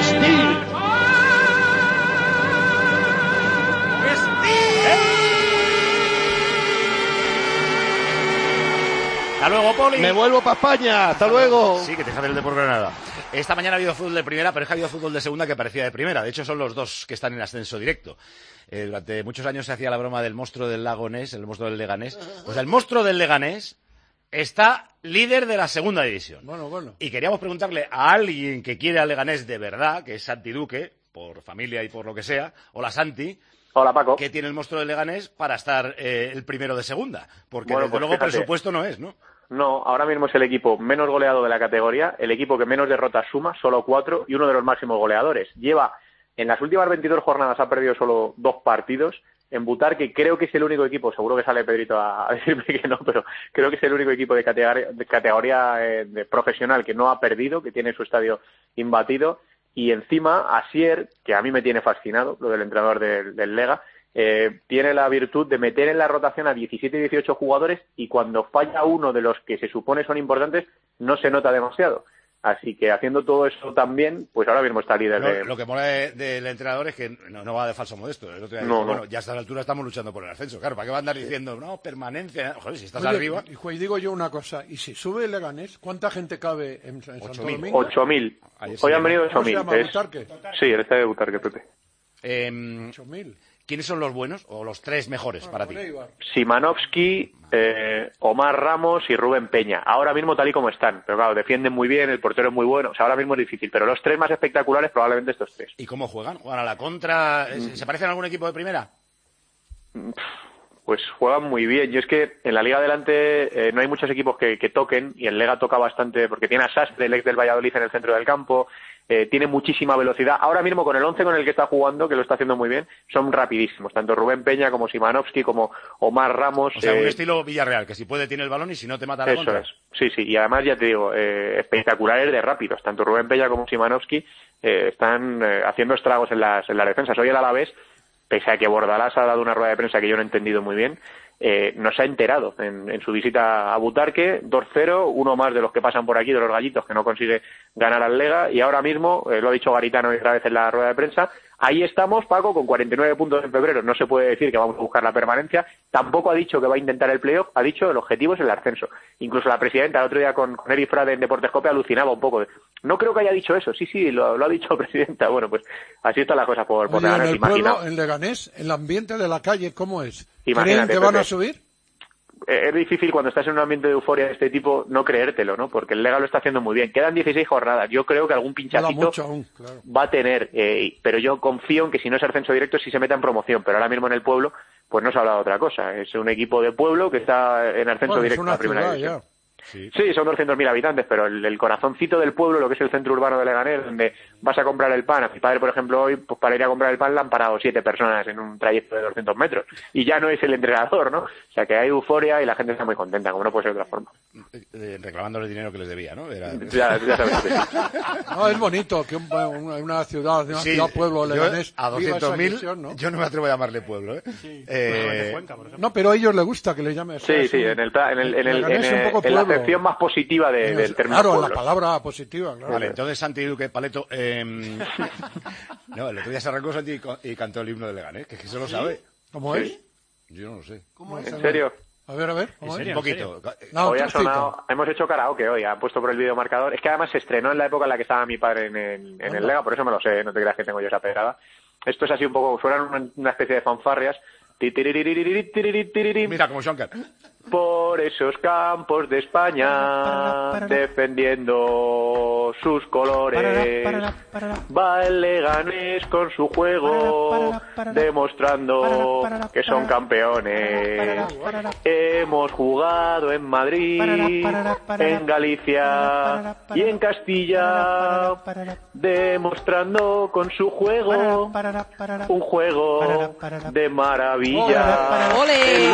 Hasta luego, Poli. Me vuelvo para España. Hasta luego. Sí, que te deja el Depor Granada. Esta mañana ha habido fútbol de primera, pero es que ha habido fútbol de segunda que parecía de primera. De hecho, son los dos que están en ascenso directo. Durante muchos años se hacía la broma del monstruo del lago Ness, el monstruo del Leganés. Pues el monstruo del Leganés está líder de la segunda división. Bueno. Y queríamos preguntarle a alguien que quiere al Leganés de verdad, que es Santi Duque, por familia y por lo que sea. Hola, Santi. Hola, Paco. ¿Qué tiene el monstruo del Leganés para estar el primero de segunda? Porque bueno, desde luego presupuesto no es, ¿no? No, ahora mismo es el equipo menos goleado de la categoría, el equipo que menos derrotas suma, solo 4, y uno de los máximos goleadores. Lleva, en las últimas 22 jornadas ha perdido solo 2 partidos. En Butarque creo que es el único equipo, seguro que sale Pedrito a decirme que no, pero creo que es el único equipo de categoría de profesional que no ha perdido, que tiene su estadio imbatido. Y encima, Asier, que a mí me tiene fascinado, lo del entrenador del Lega, tiene la virtud de meter en la rotación a 17 y 18 jugadores y cuando falla uno de los que se supone son importantes, no se nota demasiado. Así que haciendo todo eso también, pues ahora mismo está líder de... Lo que mola del entrenador es que no va de falso modesto. El otro día no, dijo, bueno, ya a esta altura estamos luchando por el ascenso. Claro, ¿para qué va a andar diciendo, no, permanencia? Joder, si estás arriba... Y digo yo una cosa, y si sube el Leganés, ¿cuánta gente cabe en Santo Domingo? 8.000. Hoy han venido 8.000. ¿Cómo se llama, Butarque? Sí, el estadio de Butarque, Pepe. 8.000. ¿Quiénes son los buenos o los 3 mejores para ti? Szymanowski, Omar Ramos y Rubén Peña. Ahora mismo tal y como están. Pero claro, defienden muy bien, el portero es muy bueno. O sea, ahora mismo es difícil. Pero los 3 más espectaculares probablemente estos 3. ¿Y cómo juegan? ¿Juegan a la contra? ¿Se parecen a algún equipo de primera? Pues juegan muy bien. Yo es que en la Liga Adelante no hay muchos equipos que toquen y el Lega toca bastante porque tiene a Sastre, el ex del Valladolid, en el centro del campo. Tiene muchísima velocidad. Ahora mismo con el 11 con el que está jugando, que lo está haciendo muy bien, son rapidísimos. Tanto Rubén Peña como Szymanowski, como Omar Ramos. O sea, un estilo Villarreal, que si puede tiene el balón y si no te mata la contra. Eso es. Sí. Y además, ya te digo, espectaculares de rápidos. Tanto Rubén Peña como Szymanowski están haciendo estragos en las defensas. Hoy el Alavés, pese a que Bordalás ha dado una rueda de prensa que yo no he entendido muy bien, nos ha enterado en su visita a Butarque, 2-0, uno más de los que pasan por aquí, de los gallitos, que no consigue ganar al Lega, y ahora mismo, lo ha dicho Garitano otra vez en la rueda de prensa, ahí estamos, Paco, con 49 puntos en febrero, no se puede decir que vamos a buscar la permanencia, tampoco ha dicho que va a intentar el playoff, ha dicho el objetivo es el ascenso. Incluso la presidenta el otro día con Eri Frade en Deportes Cope alucinaba un poco. No creo que haya dicho eso, sí, lo ha dicho presidenta. Bueno, pues así está la cosa por Leganés. En el pueblo, en Leganés, el ambiente de la calle, ¿cómo es? ¿Creen que van a subir? Es difícil cuando estás en un ambiente de euforia de este tipo no creértelo, ¿no? Porque el Lega lo está haciendo muy bien. Quedan 16 jornadas. Yo creo que algún pinchacito va a tener, pero yo confío en que si no es ascenso directo sí se meta en promoción. Pero ahora mismo en el pueblo, pues no se ha hablado de otra cosa. Es un equipo de pueblo que está en ascenso directo a la primera división. Sí, son 200.000 habitantes, pero el corazoncito del pueblo, lo que es el centro urbano de Leganés, donde vas a comprar el pan. A mi padre, por ejemplo, hoy, pues para ir a comprar el pan le han parado 7 personas en un trayecto de 200 metros. Y ya no es el entrenador, ¿no? O sea, que hay euforia y la gente está muy contenta, como no puede ser de otra forma. Reclamándole el dinero que les debía, ¿no? Ya sabes. No, es bonito que una ciudad, pueblo, Leganés, a 200.000, ¿no? Yo no me atrevo a llamarle pueblo, ¿eh? Sí. No, pero a ellos les gusta que le llame así. Sí, en la acepción más positiva del término claro, pueblo. La palabra positiva, claro. Vale, entonces Santi Duque, Paleto, no, el otro día se arrancó Santi y cantó el himno de Leganés, que se lo sabe. ¿Cómo es? Yo no lo sé. ¿Cómo es? ¿En serio? A ver. Un poquito. Hoy ha sonado, hemos hecho karaoke hoy, han puesto por el vídeo marcador. Es que además se estrenó en la época en la que estaba mi padre en el Lega, por eso me lo sé, no te creas que tengo yo esa pegada. Esto es así un poco, suenan una especie de fanfarrias. Mira, como Shankar. Por esos campos de España, defendiendo sus colores, va el Leganés con su juego, demostrando que son campeones. Hemos jugado en Madrid, en Galicia y en Castilla, demostrando con su juego un juego de maravilla. ¡Ole!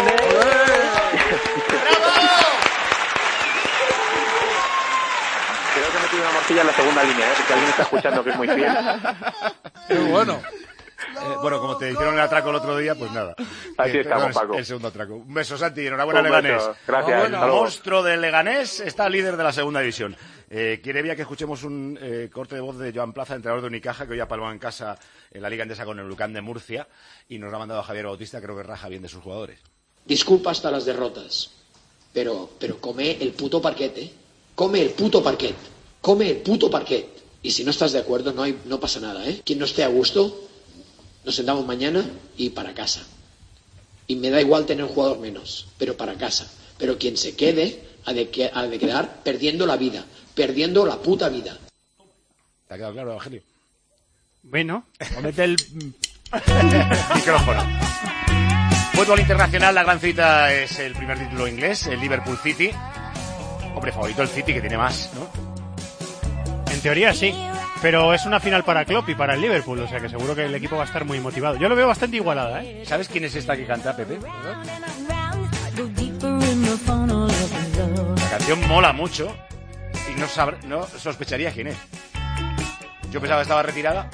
Creo que he metido una morcilla en la segunda línea, porque alguien está escuchando que es muy fiel. Muy bueno. Bueno, como te hicieron el atraco el otro día, pues nada. Así estamos, Paco. El segundo atraco. Un beso, Santi. Enhorabuena, Leganés. Gracias. El monstruo del Leganés está líder de la segunda división. Quería que escuchemos un corte de voz de Joan Plaza, entrenador de Unicaja, que hoy ha palmado en casa en la Liga Endesa con el Huracán de Murcia, y nos lo ha mandado a Javier Bautista, creo que raja bien de sus jugadores. Disculpa hasta las derrotas, pero come el puto parquet, ¿eh? Come el puto parquet. Come el puto parquet. Y si no estás de acuerdo, no pasa nada, ¿eh? Quien no esté a gusto, nos sentamos mañana y para casa. Y me da igual tener un jugador menos, pero para casa. Pero quien se quede ha de quedar perdiendo la vida, perdiendo la puta vida. ¿Te ha quedado claro, Evangelio? Bueno, mete el micrófono. Fútbol internacional, la gran cita es el primer título inglés, el Liverpool City. Hombre, favorito el City, que tiene más, ¿no? En teoría sí, pero es una final para Klopp y para el Liverpool, o sea que seguro que el equipo va a estar muy motivado. Yo lo veo bastante igualada, ¿eh? ¿Sabes quién es esta que canta, Pepe? La canción mola mucho y no sospecharía quién es. Yo pensaba que estaba retirada.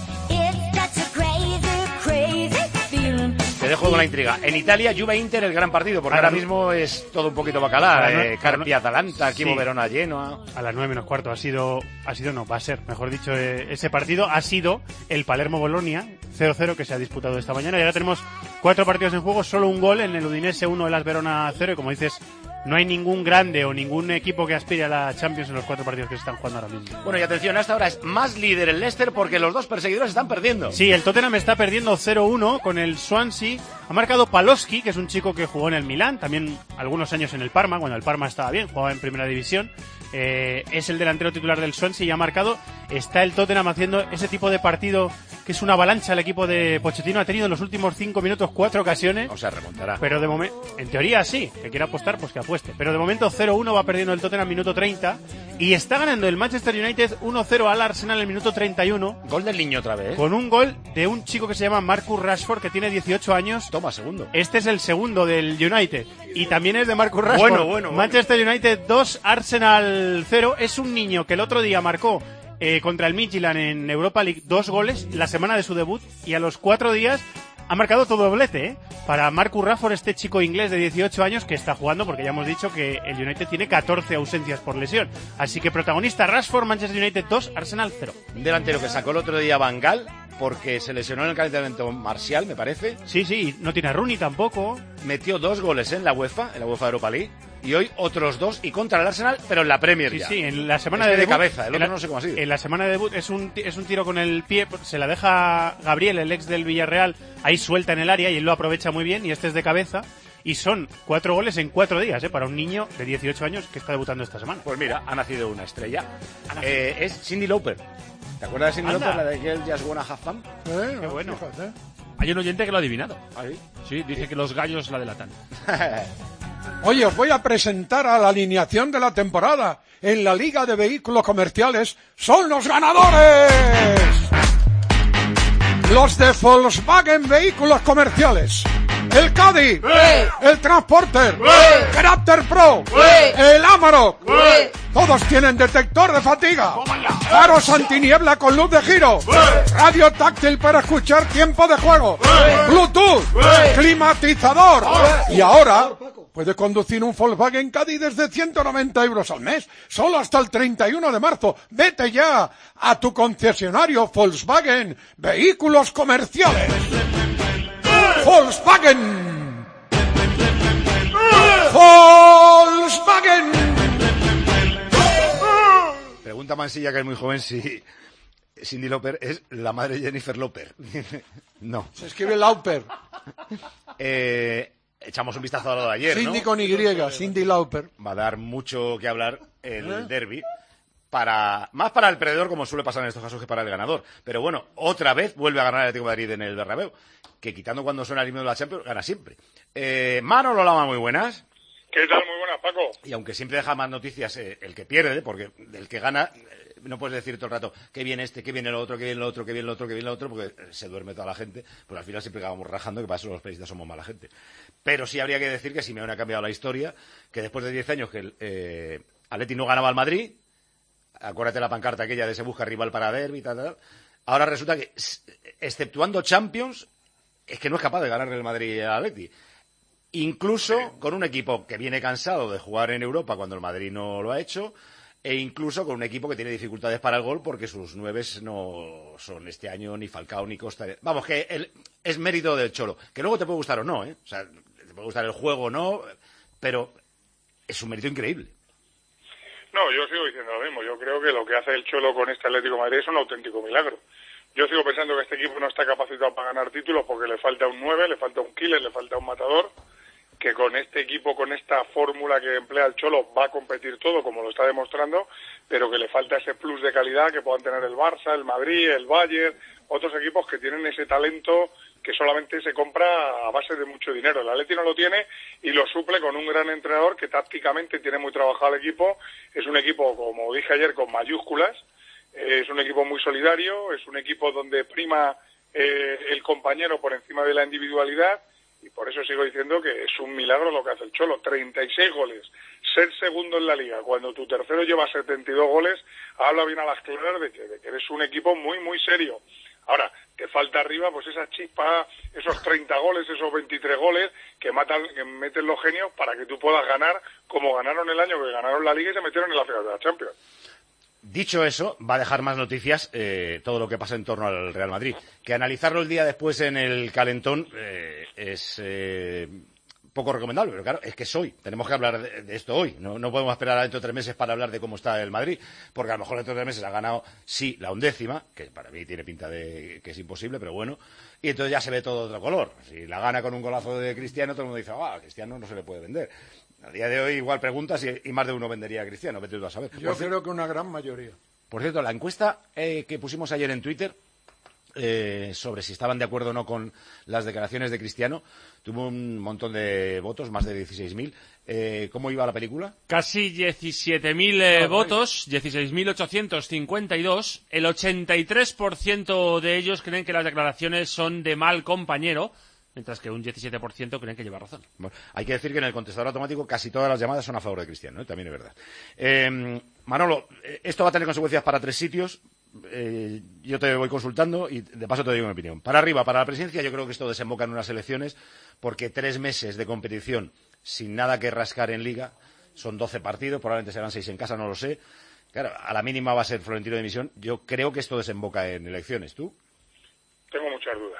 Te dejo con la intriga. En Italia, Juve-Inter, el gran partido, porque ahora mismo es todo un poquito bacalá. Carpi-Atalanta, Chievo Verona, Genoa. A las 9:15 va a ser, mejor dicho, ese partido ha sido el Palermo-Bolonia 0-0 que se ha disputado esta mañana. Y ahora tenemos 4 partidos en juego, solo un gol en el Udinese 1, el AS Verona 0. Y como dices, no hay ningún grande o ningún equipo que aspire a la Champions en los 4 partidos que se están jugando ahora mismo. Bueno, y atención, hasta ahora es más líder el Leicester porque los dos perseguidores están perdiendo. Sí, el Tottenham está perdiendo 0-1 con el Swansea. Ha marcado Paloschi, que es un chico que jugó en el Milán, también algunos años en el Parma, cuando el Parma estaba bien, jugaba en primera división. Es el delantero titular del Swansea y ha marcado. Está el Tottenham haciendo ese tipo de partido que es una avalancha. El equipo de Pochettino ha tenido en los últimos 5 minutos 4 ocasiones. O sea, remontará. Pero de momento, en teoría sí, que quiera apostar, pues que apueste. Pero de momento 0-1 va perdiendo el Tottenham minuto 30 y está ganando el Manchester United 1-0 al Arsenal en el minuto 31. Gol del niño otra vez. Con un gol de un chico que se llama Marcus Rashford, que tiene 18 años. Toma, segundo. Este es el segundo del United y también es de Marcus Rashford. Bueno. Manchester United 2, Arsenal 0. Es un niño que el otro día marcó contra el Midtjylland en Europa League 2 goles la semana de su debut y a los 4 días Ha marcado todo doblete, para Marcus Rashford, este chico inglés de 18 años que está jugando, porque ya hemos dicho que el United tiene 14 ausencias por lesión. Así que protagonista Rashford, Manchester United 2, Arsenal 0. Un delantero que sacó el otro día Van Gaal porque se lesionó en el calentamiento Martial, me parece. Sí, no tiene a Rooney tampoco. Metió 2 goles en la UEFA Europa League. Y hoy otros 2 y contra el Arsenal, pero en la Premier ya. Sí, en la semana de debut, cabeza, el otro no sé cómo ha sido. En la semana de debut es un tiro con el pie, se la deja Gabriel, el ex del Villarreal, ahí suelta en el área y él lo aprovecha muy bien y este es de cabeza. Y son 4 goles en 4 días, para un niño de 18 años que está debutando esta semana. Pues mira, ha nacido una estrella. Es Cyndi Lauper. ¿Te acuerdas de Cyndi Lauper, la de Girl Just Wanna Have Fun? Qué bueno. Fíjate. Hay un oyente que lo ha adivinado. ¿Sí? Sí, dice que los gallos la delatan. Oye, os voy a presentar a la alineación de la temporada. En la Liga de Vehículos Comerciales son los ganadores. Los de Volkswagen Vehículos Comerciales. El Caddy, el Transporter, el Raptor Pro, el Amarok. Todos tienen detector de fatiga, faros antiniebla con luz de giro, radio táctil para escuchar tiempo de juego, Bluetooth, climatizador. Y ahora puedes conducir un Volkswagen Caddy desde 190 euros al mes, solo hasta el 31 de marzo. Vete ya a tu concesionario Volkswagen Vehículos Comerciales. Volkswagen. Volkswagen. Pregunta Mansilla, que es muy joven, si Cyndi Lauper es la madre de Jennifer Lauper. No. Se escribe Lauper. Echamos un vistazo a lo de ayer, Cyndi ¿no? con Y, Cyndi Lauper. Va a dar mucho que hablar el derbi. Más para el perdedor, como suele pasar en estos casos, que para el ganador. Pero bueno, otra vez vuelve a ganar el Atlético de Madrid en el Bernabéu, que quitando cuando suena el himno de la Champions, gana siempre. Manolo Lama, muy buenas. ¿Qué tal? Muy buenas, Paco. Y aunque siempre deja más noticias el que pierde, porque el que gana no puedes decir todo el rato que viene este, que viene lo otro, que viene lo otro, que viene lo otro, que viene lo otro, porque se duerme toda la gente, pues al final siempre acabamos rajando, que para eso los periodistas somos mala gente. Pero sí habría que decir que Simeone ha cambiado la historia, que después de 10 años que el Atleti no ganaba al Madrid, acuérdate la pancarta aquella de se busca rival para derbi y tal, ahora resulta que, exceptuando Champions, es que no es capaz de ganarle el Madrid al Atleti. Incluso con un equipo que viene cansado de jugar en Europa cuando el Madrid no lo ha hecho, e incluso con un equipo que tiene dificultades para el gol porque sus 9 no son este año ni Falcao ni Costa. Vamos, que es mérito del Cholo. Que luego te puede gustar o no, O sea, te puede gustar el juego o no, pero es un mérito increíble. No, yo sigo diciendo lo mismo. Yo creo que lo que hace el Cholo con este Atlético de Madrid es un auténtico milagro. Yo sigo pensando que este equipo no está capacitado para ganar títulos porque le falta un 9, le falta un killer, le falta un matador, que con este equipo, con esta fórmula que emplea el Cholo, va a competir todo, como lo está demostrando, pero que le falta ese plus de calidad que puedan tener el Barça, el Madrid, el Bayern, otros equipos que tienen ese talento que solamente se compra a base de mucho dinero. El Atleti no lo tiene y lo suple con un gran entrenador que tácticamente tiene muy trabajado el equipo. Es un equipo, como dije ayer, con mayúsculas. Es un equipo muy solidario, es un equipo donde prima el compañero por encima de la individualidad, y por eso sigo diciendo que es un milagro lo que hace el Cholo. 36 goles, ser segundo en la Liga, cuando tu tercero lleva 72 goles, habla bien a las claras de que eres un equipo muy, muy serio. Ahora, te falta arriba pues esa chispa, esos 30 goles, esos 23 goles que meten los genios para que tú puedas ganar como ganaron el año que ganaron la Liga y se metieron en la final de la Champions. Dicho eso, va a dejar más noticias todo lo que pasa en torno al Real Madrid. Que analizarlo el día después en el calentón es poco recomendable, pero claro, es que es hoy. Tenemos que hablar de esto hoy. No podemos esperar a dentro de 3 meses para hablar de cómo está el Madrid, porque a lo mejor dentro de 3 meses ha ganado, sí, la 11ª, que para mí tiene pinta de que es imposible, pero bueno, y entonces ya se ve todo de otro color. Si la gana con un golazo de Cristiano, todo el mundo dice, a Cristiano no se le puede vender. A día de hoy igual preguntas y más de uno vendería a Cristiano, vete tú a saber. Yo creo que una gran mayoría. Por cierto, la encuesta que pusimos ayer en Twitter sobre si estaban de acuerdo o no con las declaraciones de Cristiano tuvo un montón de votos, más de 16.000. ¿Cómo iba la película? Casi 17.000 votos, 16.852. El 83% de ellos creen que las declaraciones son de mal compañero, mientras que un 17% creen que lleva razón. Bueno, hay que decir que en el contestador automático casi todas las llamadas son a favor de Cristiano, también es verdad. Manolo, esto va a tener consecuencias para 3 sitios. yo te voy consultando y de paso te digo mi opinión. Para arriba, para la presidencia, yo creo que esto desemboca en unas elecciones, porque 3 meses de competición sin nada que rascar en Liga, son 12 partidos, probablemente serán 6 en casa, no lo sé. Claro, a la mínima va a ser Florentino de dimisión. Yo creo que esto desemboca en elecciones. ¿Tú? Tengo muchas dudas.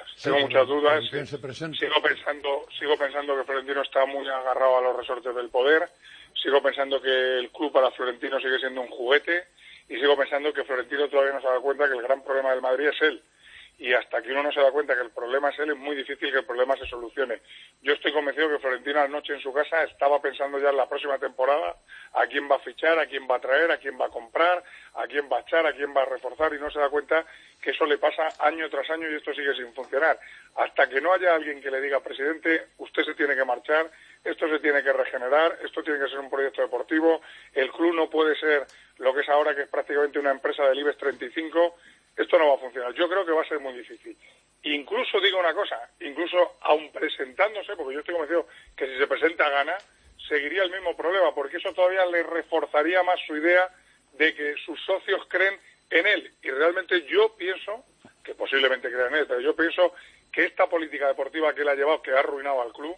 Sigo pensando que Florentino está muy agarrado a los resortes del poder. Sigo pensando que el club para Florentino sigue siendo un juguete. Y sigo pensando que Florentino todavía no se da cuenta que el gran problema del Madrid es él. Y hasta que uno no se da cuenta que el problema es él, es muy difícil que el problema se solucione. Yo estoy convencido que Florentino anoche en su casa estaba pensando ya en la próxima temporada a quién va a fichar, a quién va a traer, a quién va a comprar, a quién va a echar, a quién va a reforzar, y no se da cuenta que eso le pasa año tras año y esto sigue sin funcionar. Hasta que no haya alguien que le diga, presidente, usted se tiene que marchar, esto se tiene que regenerar, esto tiene que ser un proyecto deportivo, el club no puede ser lo que es ahora, que es prácticamente una empresa del IBEX 35, esto no va a funcionar. Yo creo que va a ser muy difícil. Incluso digo una cosa, incluso aun presentándose, porque yo estoy convencido que si se presenta gana, seguiría el mismo problema, porque eso todavía le reforzaría más su idea de que sus socios creen en él. Y realmente yo pienso, que posiblemente crean en él, pero yo pienso que esta política deportiva que él ha llevado, que ha arruinado al club,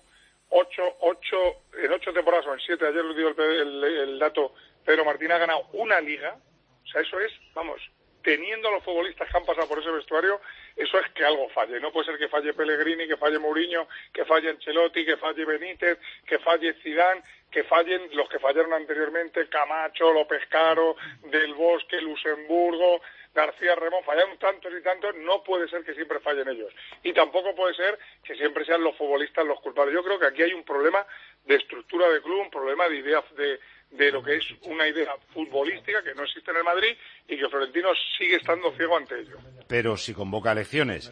en 8 temporadas o en 7, ayer le dio el dato, Pedro Martín ha ganado una liga, o sea, eso es, vamos, teniendo a los futbolistas que han pasado por ese vestuario, eso es que algo falle. No puede ser que falle Pellegrini, que falle Mourinho, que falle Ancelotti, que falle Benítez, que falle Zidane, que fallen los que fallaron anteriormente, Camacho, López Caro, Del Bosque, Luxemburgo, García Remón, fallaron tantos y tantos, no puede ser que siempre fallen ellos. Y tampoco puede ser que siempre sean los futbolistas los culpables. Yo creo que aquí hay un problema de estructura de club, un problema de idea de lo que es una idea futbolística que no existe en el Madrid y que Florentino sigue estando ciego ante ello. Pero si convoca elecciones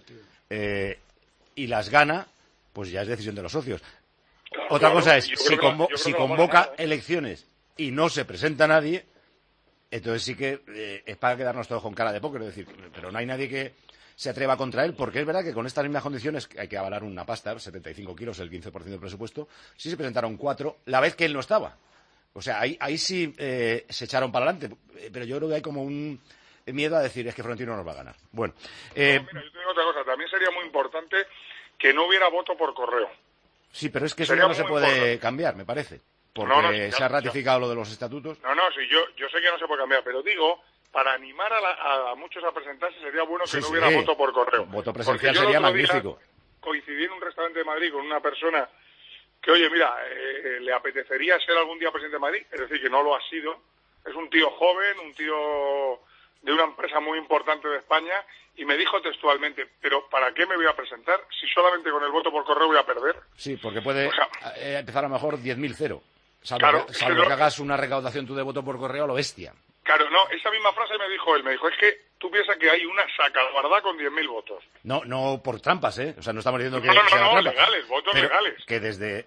y las gana, pues ya es decisión de los socios. Claro, otra cosa es, si convoca elecciones y no se presenta nadie, entonces sí que es para quedarnos todos con cara de póker, es decir, pero no hay nadie que se atreva contra él, porque es verdad que con estas mismas condiciones hay que avalar una pasta, 75 kilos, el 15% del presupuesto, sí se presentaron 4, la vez que él no estaba. O sea, ahí sí se echaron para adelante, pero yo creo que hay como un miedo a decir, es que Florentino nos va a ganar. Bueno. Mira, yo te digo otra cosa, también sería muy importante que no hubiera voto por correo. Sí, pero es que eso no se puede cambiar, me parece, porque se ha ratificado lo de los estatutos. Sí, yo sé que no se puede cambiar, pero digo, para animar a muchos a presentarse sería bueno que no hubiera voto por correo. Voto presencial sería magnífico. Coincidí en un restaurante de Madrid con una persona que, oye, mira, le apetecería ser algún día presidente de Madrid, es decir, que no lo ha sido. Es un tío joven, un tío de una empresa muy importante de España, y me dijo textualmente, pero ¿para qué me voy a presentar si solamente con el voto por correo voy a perder? Sí, porque puede empezar a lo mejor 10.000-0, salvo que hagas una recaudación tú de voto por correo a lo bestia. Claro, no, esa misma frase me dijo él, me dijo, es que tú piensas que hay una salvaguarda con 10.000 votos. No por trampas, ¿eh? O sea, no estamos diciendo que sean trampas, legales, votos legales. Que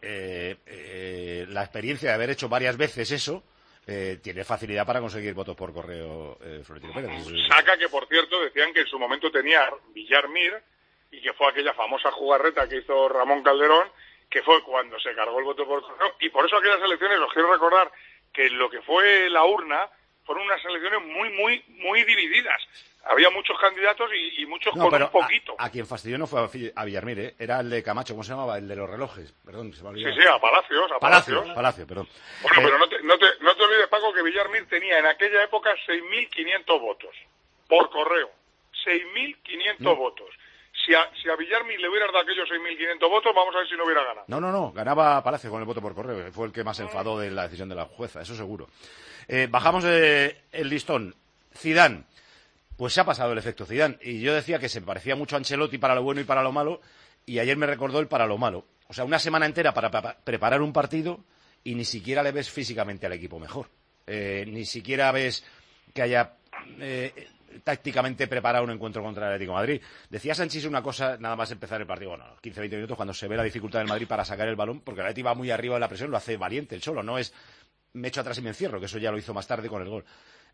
desde la experiencia de haber hecho varias veces eso, tiene facilidad para conseguir votos por correo, Florentino Pérez. Saca que, por cierto, decían que en su momento tenía Villar Mir, y que fue aquella famosa jugarreta que hizo Ramón Calderón, que fue cuando se cargó el voto por correo, y por eso aquellas elecciones, os quiero recordar que lo que fue la urna fueron unas elecciones muy divididas. Había muchos candidatos y muchos con un poquito. A quien fastidió no fue a Villarmir, ¿eh? Era el de Camacho, ¿cómo se llamaba? El de los relojes. Perdón, se me ha olvidado. Sí, a Palacios. Palacio, perdón. Bueno, pero no te olvides, Paco, que Villarmir tenía en aquella época 6.500 votos por correo. 6.500 votos. Si a Villarmir le hubieras dado aquellos 6.500 votos, vamos a ver si no hubiera ganado. No, ganaba Palacio con el voto por correo. Fue el que más se enfadó de la decisión de la jueza, eso seguro. Bajamos el listón. Zidane. Pues se ha pasado el efecto Zidane. Y yo decía que se parecía mucho a Ancelotti para lo bueno y para lo malo, y ayer me recordó el para lo malo. O sea, una semana entera para preparar un partido y ni siquiera le ves físicamente al equipo mejor. Ni siquiera ves que haya tácticamente preparado un encuentro contra el Atlético de Madrid. Decía Sanchís una cosa, nada más empezar el partido, 15-20 minutos, cuando se ve la dificultad del Madrid para sacar el balón, porque el Atlético va muy arriba de la presión, lo hace valiente el Cholo, no es me echo atrás y me encierro, que eso ya lo hizo más tarde con el gol.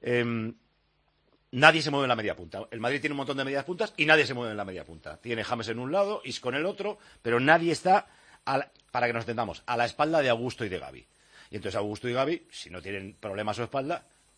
Nadie se mueve en la media punta. El Madrid tiene un montón de medias puntas y nadie se mueve en la media punta. Tiene James en un lado, Isco en el otro, pero nadie está, para que nos entendamos, a la espalda de Augusto y de Gavi. Y entonces Augusto y Gavi, si no tienen problemas a su espalda,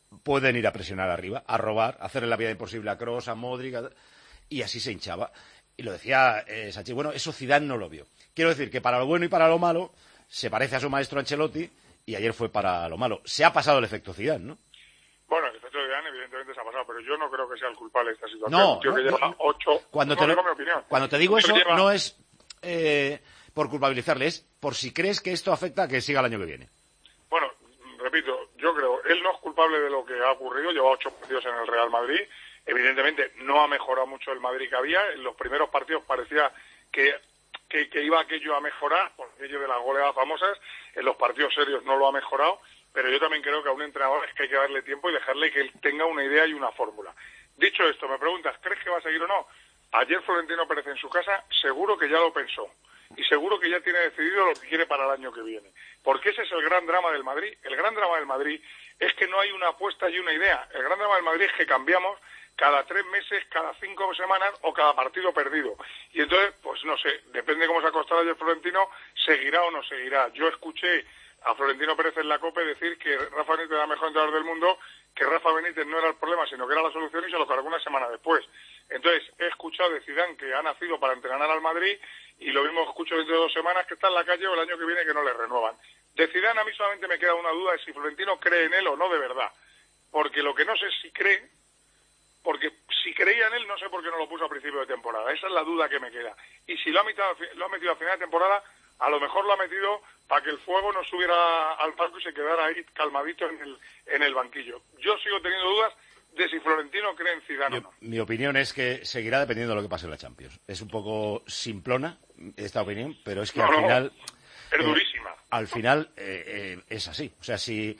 pueden ir a presionar arriba, a robar, a hacerle la vida imposible a Kroos, a Modric, y así se hinchaba. Y lo decía Sachi, bueno, eso Zidane no lo vio. Quiero decir que para lo bueno y para lo malo se parece a su maestro Ancelotti, y ayer fue para lo malo. Se ha pasado el efecto Zidane, ¿no? Bueno, el efecto Zidane evidentemente se ha pasado, pero yo no creo que sea el culpable de esta situación. No, yo que lleva 8... Cuando te digo eso, no es por culpabilizarle, es por si crees que esto afecta a que siga el año que viene. Bueno, repito, yo creo, él no es culpable de lo que ha ocurrido, lleva 8 partidos en el Real Madrid, evidentemente no ha mejorado mucho el Madrid que había, en los primeros partidos parecía que iba aquello a mejorar, por aquello de las goleadas famosas, en los partidos serios no lo ha mejorado, pero yo también creo que a un entrenador es que hay que darle tiempo y dejarle que él tenga una idea y una fórmula. Dicho esto, me preguntas, ¿crees que va a seguir o no? Ayer Florentino Pérez en su casa seguro que ya lo pensó y seguro que ya tiene decidido lo que quiere para el año que viene, porque ese es el gran drama del Madrid. El gran drama del Madrid es que no hay una apuesta y una idea. El gran drama del Madrid es que cambiamos cada 3 meses, cada 5 semanas o cada partido perdido. Y entonces, pues no sé, depende cómo se ha acostado ayer Florentino, seguirá o no seguirá. Yo escuché a Florentino Pérez en la COPE decir que Rafa Benítez era el mejor entrenador del mundo, que Rafa Benítez no era el problema, sino que era la solución, y se lo cargó una semana después. Entonces, he escuchado de Zidane que ha nacido para entrenar al Madrid, y lo mismo escucho dentro de 2 semanas que está en la calle, o el año que viene que no le renuevan. De Zidane a mí solamente me queda una duda de si Florentino cree en él o no de verdad. Porque lo que no sé es si cree, porque si creía en él no sé por qué no lo puso a principio de temporada. Esa es la duda que me queda. Y si lo ha metido a final de temporada, a lo mejor lo ha metido para que el fuego no subiera al palco y se quedara ahí calmadito en el banquillo. Yo sigo teniendo dudas de si Florentino cree en Zidane o no. Mi opinión es que seguirá dependiendo de lo que pase en la Champions. Es un poco simplona esta opinión, pero es que al final... Es durísima. Al final es así. O sea, si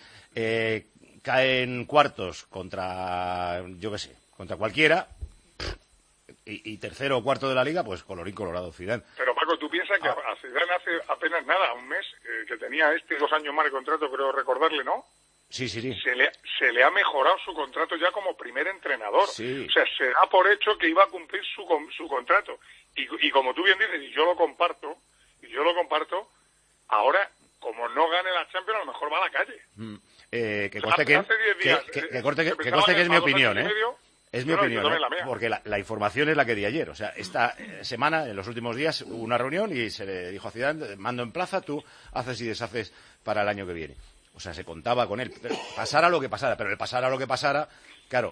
caen cuartos contra, yo qué sé, contra cualquiera, y tercero o cuarto de la Liga, pues colorín colorado Zidane. Pero Paco, ¿tú piensas que a Zidane hace apenas nada, un mes, que tenía 2 años más de contrato, creo recordarle, ¿no? Sí. Se le ha mejorado su contrato ya como primer entrenador. Sí. O sea, se da por hecho que iba a cumplir su contrato. Y como tú bien dices, y yo lo comparto, ahora, como no gane la Champions, a lo mejor va a la calle. Que conste que es mi opinión, ¿eh? Es mi opinión, porque la información es la que di ayer. O sea, esta semana, en los últimos días, hubo una reunión y se le dijo a Zidane, mando en plaza, tú haces y deshaces para el año que viene. O sea, se contaba con él. Pero pasara lo que pasara, pero el pasara lo que pasara, claro,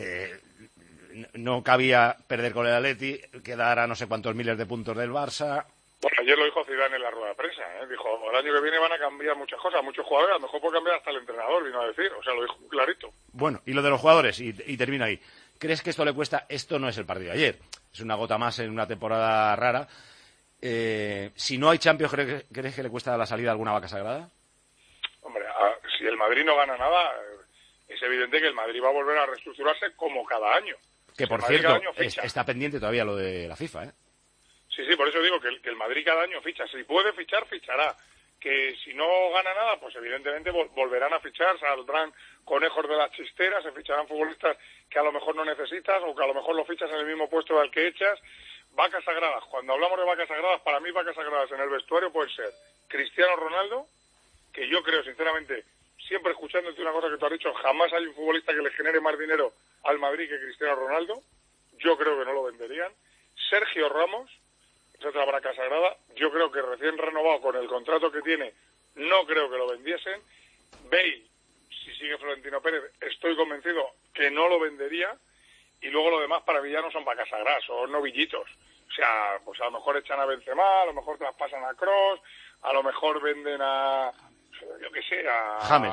no cabía perder con el Atleti, quedar a no sé cuántos miles de puntos del Barça. Bueno, ayer lo dijo Zidane en la rueda de prensa, dijo, el año que viene van a cambiar muchas cosas, muchos jugadores, a lo mejor puede cambiar hasta el entrenador, vino a decir, o sea, lo dijo clarito. Bueno, y lo de los jugadores, y termino ahí. ¿Crees que esto le cuesta? Esto no es el partido de ayer, es una gota más en una temporada rara. Si no hay Champions, ¿crees que le cuesta la salida a alguna vaca sagrada? Hombre, si el Madrid no gana nada, es evidente que el Madrid va a volver a reestructurarse como cada año. Que por cierto, está pendiente todavía lo de la FIFA, ¿eh? Sí, por eso digo que el Madrid cada año ficha. Si puede fichar, fichará. Que si no gana nada, pues evidentemente volverán a fichar, saldrán conejos de las chisteras, se ficharán futbolistas que a lo mejor no necesitas o que a lo mejor lo fichas en el mismo puesto al que echas. Vacas sagradas. Cuando hablamos de vacas sagradas, para mí vacas sagradas en el vestuario pueden ser Cristiano Ronaldo, que yo creo, sinceramente, siempre escuchándote una cosa que tú has dicho, jamás hay un futbolista que le genere más dinero al Madrid que Cristiano Ronaldo. Yo creo que no lo venderían. Sergio Ramos, es otra vaca sagrada. Yo creo que recién renovado con el contrato que tiene, no creo que lo vendiesen. Bale, si sigue Florentino Pérez, estoy convencido que no lo vendería. Y luego lo demás para mí ya no son vacas sagradas, son novillitos. O sea, pues a lo mejor echan a Benzema, a lo mejor traspasan a Kroos, a lo mejor venden a, yo qué sé, a James,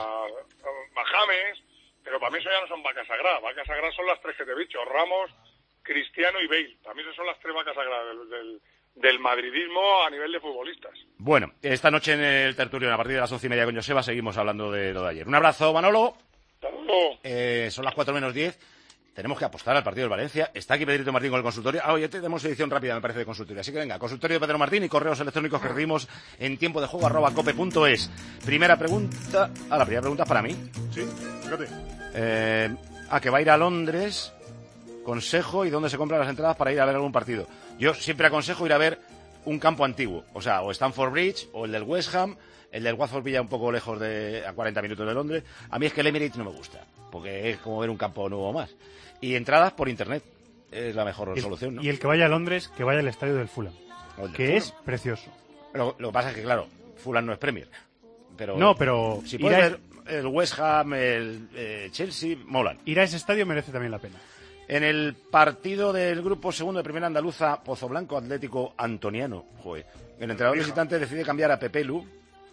pero para mí eso ya no son vacas sagradas. Vacas sagradas son las 3 que te he dicho, Ramos, Cristiano y Bale. Para mí esas son las 3 vacas sagradas del madridismo a nivel de futbolistas. Bueno, esta noche en el tertulio, a partir de las 11:30 con Joseba, seguimos hablando de lo de ayer. Un abrazo, Manolo. Son las 4 menos 10. Tenemos que apostar al partido del Valencia. Está aquí Pedrito Martín con el consultorio. Hoy tenemos edición rápida, me parece, de consultorio. Así que venga, consultorio de Pedro Martín y correos electrónicos que recibimos en tiempo de juego @cope.es. Primera pregunta. La primera pregunta es para mí. Sí, fíjate. Que va a ir a Londres. Consejo y dónde se compran las entradas para ir a ver algún partido. Yo siempre aconsejo ir a ver un campo antiguo. O sea, o Stamford Bridge, o el del West Ham, el del Watford Villa un poco lejos a 40 minutos de Londres. A mí es que el Emirates no me gusta, porque es como ver un campo nuevo más. Y entradas por internet es la mejor solución, ¿no? Y el que vaya a Londres, que vaya al estadio del Fulham, que es precioso. Lo que pasa es que, claro, Fulham no es Premier. Pero si puedes ver el West Ham, el Chelsea, molan. Ir a ese estadio merece también la pena. En el partido del grupo segundo de Primera Andaluza, Pozoblanco Atlético Antoniano. Joder. El entrenador visitante decide cambiar a Pepe Lu.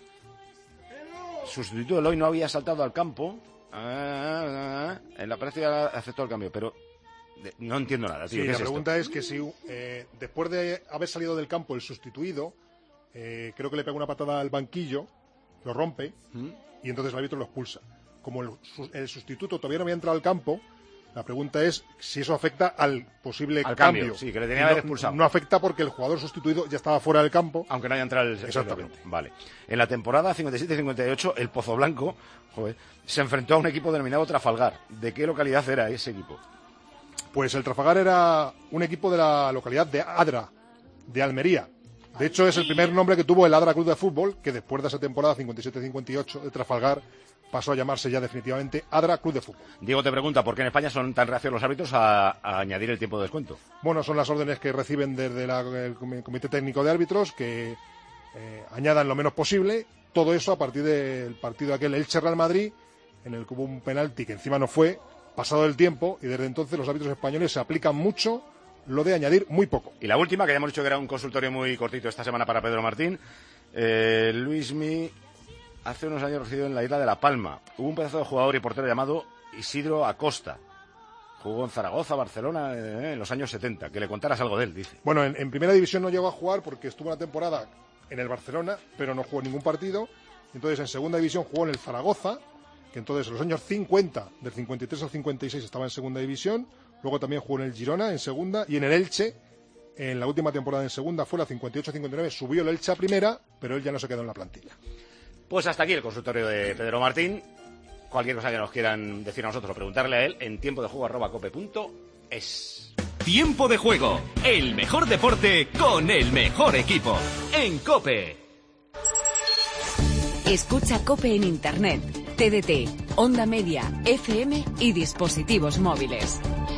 Su sustituto Eloy no había saltado al campo. En la práctica aceptó el cambio, pero no entiendo nada. Tío. Sí, la pregunta es que si después de haber salido del campo el sustituido, creo que le pega una patada al banquillo, lo rompe, y entonces el árbitro lo expulsa. Como el sustituto todavía no había entrado al campo, la pregunta es si eso afecta al posible cambio. Sí, que le tenía que haber expulsado. No afecta porque el jugador sustituido ya estaba fuera del campo. Aunque no haya entrado el... Exactamente. Vale. En la temporada 57-58, el Pozoblanco se enfrentó a un equipo denominado Trafalgar. ¿De qué localidad era ese equipo? Pues el Trafalgar era un equipo de la localidad de Adra, de Almería. De hecho, es el primer nombre que tuvo el Adra Club de Fútbol, que después de esa temporada 57-58 de Trafalgar pasó a llamarse ya definitivamente Adra Club de Fútbol. Diego te pregunta por qué en España son tan reacios los árbitros a añadir el tiempo de descuento. Bueno, son las órdenes que reciben desde el Comité Técnico de Árbitros, que añadan lo menos posible. Todo eso a partir del partido aquel Elche-Real Madrid, en el que hubo un penalti que encima no fue, pasado el tiempo, y desde entonces los árbitros españoles se aplican mucho lo de añadir muy poco. Y la última, que ya hemos dicho que era un consultorio muy cortito esta semana para Pedro Martín. Luismi hace unos años residió en la isla de La Palma. Hubo un pedazo de jugador y portero llamado Isidro Acosta. Jugó en Zaragoza, Barcelona, en los años 70. Que le contaras algo de él, dice. Bueno, en primera división no llegó a jugar porque estuvo una temporada en el Barcelona, pero no jugó ningún partido. Entonces en segunda división jugó en el Zaragoza, que entonces en los años 50, del 53 al 56 estaba en segunda división. Luego también jugó en el Girona en segunda y en el Elche. En la última temporada en segunda fue la 58-59, subió el Elche a primera, pero él ya no se quedó en la plantilla. Pues hasta aquí el consultorio de Pedro Martín. Cualquier cosa que nos quieran decir a nosotros o preguntarle a él en tiempodejuego@cope.es. Tiempo de Juego, el mejor deporte con el mejor equipo. En COPE. Escucha COPE en Internet, TDT, Onda Media, FM y dispositivos móviles.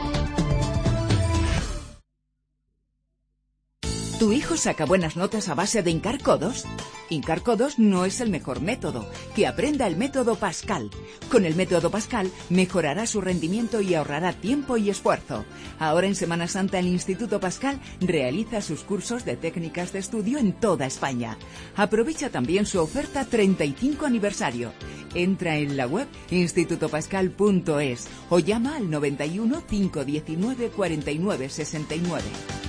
¿Tu hijo saca buenas notas a base de hincar codos? Hincar codos no es el mejor método. Que aprenda el método Pascal. Con el método Pascal mejorará su rendimiento y ahorrará tiempo y esfuerzo. Ahora en Semana Santa el Instituto Pascal realiza sus cursos de técnicas de estudio en toda España. Aprovecha también su oferta 35 aniversario. Entra en la web institutopascal.es o llama al 91 519 49 69.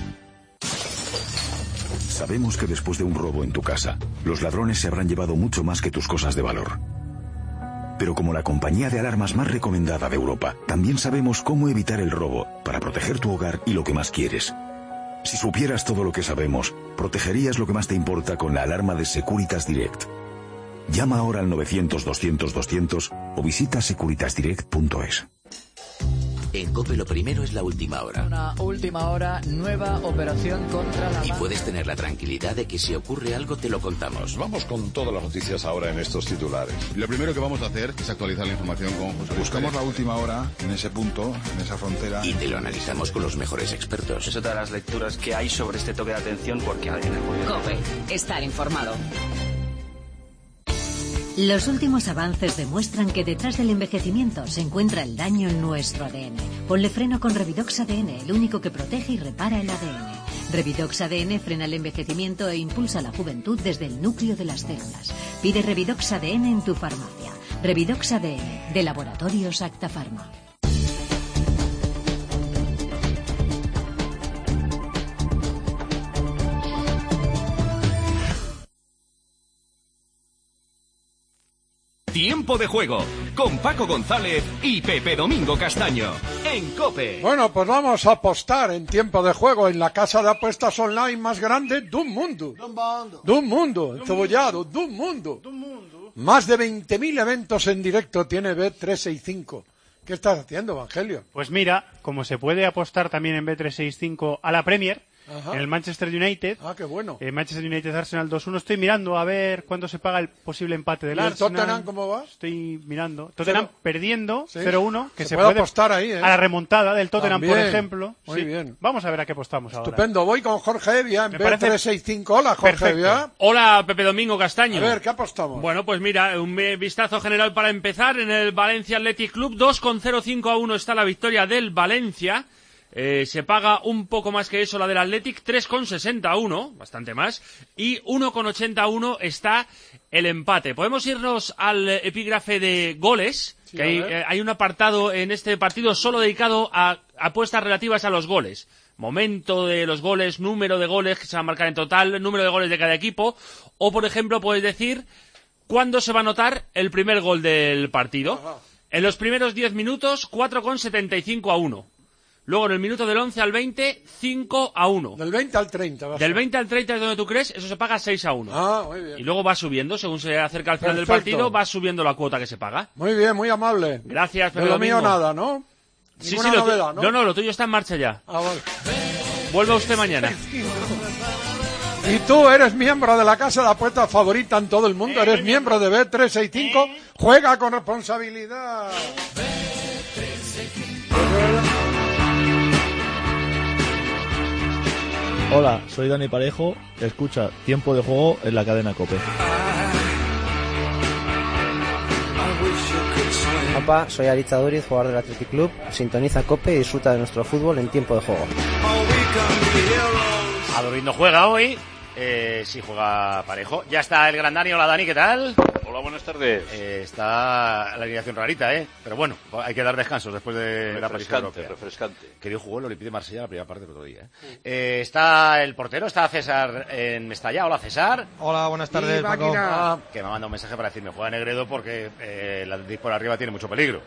Sabemos que después de un robo en tu casa, los ladrones se habrán llevado mucho más que tus cosas de valor. Pero como la compañía de alarmas más recomendada de Europa, también sabemos cómo evitar el robo para proteger tu hogar y lo que más quieres. Si supieras todo lo que sabemos, protegerías lo que más te importa con la alarma de Securitas Direct. Llama ahora al 900-200-200 o visita securitasdirect.es. En COPE lo primero es la última hora. Una última hora, nueva operación contra la... Y puedes tener la tranquilidad de que si ocurre algo te lo contamos. Vamos con todas las noticias ahora en estos titulares. Lo primero que vamos a hacer es actualizar la información con José. Buscamos la última hora en ese punto, en esa frontera. Y te lo analizamos con los mejores expertos. Es otra de las lecturas que hay sobre este toque de atención porque alguien ha ocurrido. COPE, estar informado. Los últimos avances demuestran que detrás del envejecimiento se encuentra el daño en nuestro ADN. Ponle freno con Revidox ADN, el único que protege y repara el ADN. Revidox ADN frena el envejecimiento e impulsa la juventud desde el núcleo de las células. Pide Revidox ADN en tu farmacia. Revidox ADN, de Laboratorios Acta Pharma. Tiempo de Juego, con Paco González y Pepe Domingo Castaño, en COPE. Bueno, pues vamos a apostar en Tiempo de Juego en la casa de apuestas online más grande del mundo. Encebollado, del mundo. Más de 20.000 eventos en directo tiene Bet365. ¿Qué estás haciendo, Evangelio? Pues mira, como se puede apostar también en Bet365 a la Premier, Ajá. en el Manchester United. Ah, qué bueno. Manchester United Arsenal 2-1. Estoy mirando a ver cuánto se paga el posible empate del ¿Y el Arsenal. Tottenham cómo va? Estoy mirando. Tottenham perdiendo, Sí. 0-1, que se puede puede apostar ahí, ¿eh? a la remontada del Tottenham, También. por ejemplo. Muy Sí. bien. Vamos a ver a qué apostamos ahora. Estupendo. Voy con Jorge Evia en Me parece B365. Hola, Jorge perfecto. Evia. Hola, Pepe Domingo Castaño. A ver, ¿qué apostamos? Bueno, pues mira, un vistazo general para empezar. En el Valencia Athletic Club, 2,05-1 está la victoria del Valencia. Se paga un poco más que eso la del Athletic, 3,61, bastante más. Y 1,81 está el empate. Podemos irnos al epígrafe de goles, Sí, que hay un apartado en este partido solo dedicado a apuestas relativas a los goles. Momento de los goles, número de goles que se van a marcar en total, número de goles de cada equipo. O, por ejemplo, puedes decir cuándo se va a anotar el primer gol del partido. Ajá. En los primeros 10 minutos, 4,75-1. Luego, en el minuto del 11 al 20, 5-1. Del 20 al 30. Del 20 al 30 es donde tú crees, eso se paga 6-1. Ah, muy bien. Y luego va subiendo, según se acerca al final del Perfecto. partido, va subiendo la cuota que se paga. Muy bien, muy amable. Gracias, De Pedro lo mío Domingo. nada, ¿no? Sí, Ninguna sí, novedad, ¿no? No, lo tuyo está en marcha ya. Ah, vale. Vuelva usted mañana. Y tú eres miembro de la casa de apuestas favorita en todo el mundo, eres miembro de Bet365, juega con responsabilidad. Hola, soy Dani Parejo, escucha Tiempo de Juego en la cadena COPE. Opa, soy Aritza Duriz, jugador del Athletic Club, sintoniza COPE y disfruta de nuestro fútbol en Tiempo de Juego. Aduriz no juega hoy, sí juega Parejo. Ya está el gran Dani. Hola Dani, ¿qué tal? Hola, buenas tardes. Está la alineación rarita, pero bueno, hay que dar descansos después de la práctica europea. Refrescante. Que dio jugó el Olympique de Marsella la primera parte del otro día. Está el portero, está César en Mestalla. Hola César. Hola, buenas tardes, Paco. Que me ha mandado un mensaje para decirme juega Negredo porque el Athletic por arriba tiene mucho peligro.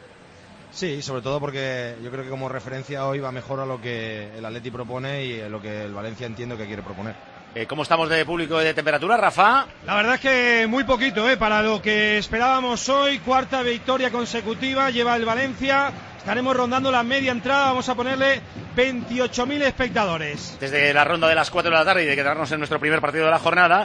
Sí, sobre todo porque yo creo que como referencia hoy va mejor a lo que el Atleti propone y a lo que el Valencia entiendo que quiere proponer. ¿Cómo estamos de público y de temperatura, Rafa? La verdad es que muy poquito, para lo que esperábamos hoy. Cuarta victoria consecutiva lleva el Valencia. Estaremos rondando la media entrada, vamos a ponerle 28.000 espectadores. Desde la ronda de las 4 de la tarde y de quedarnos en nuestro primer partido de la jornada,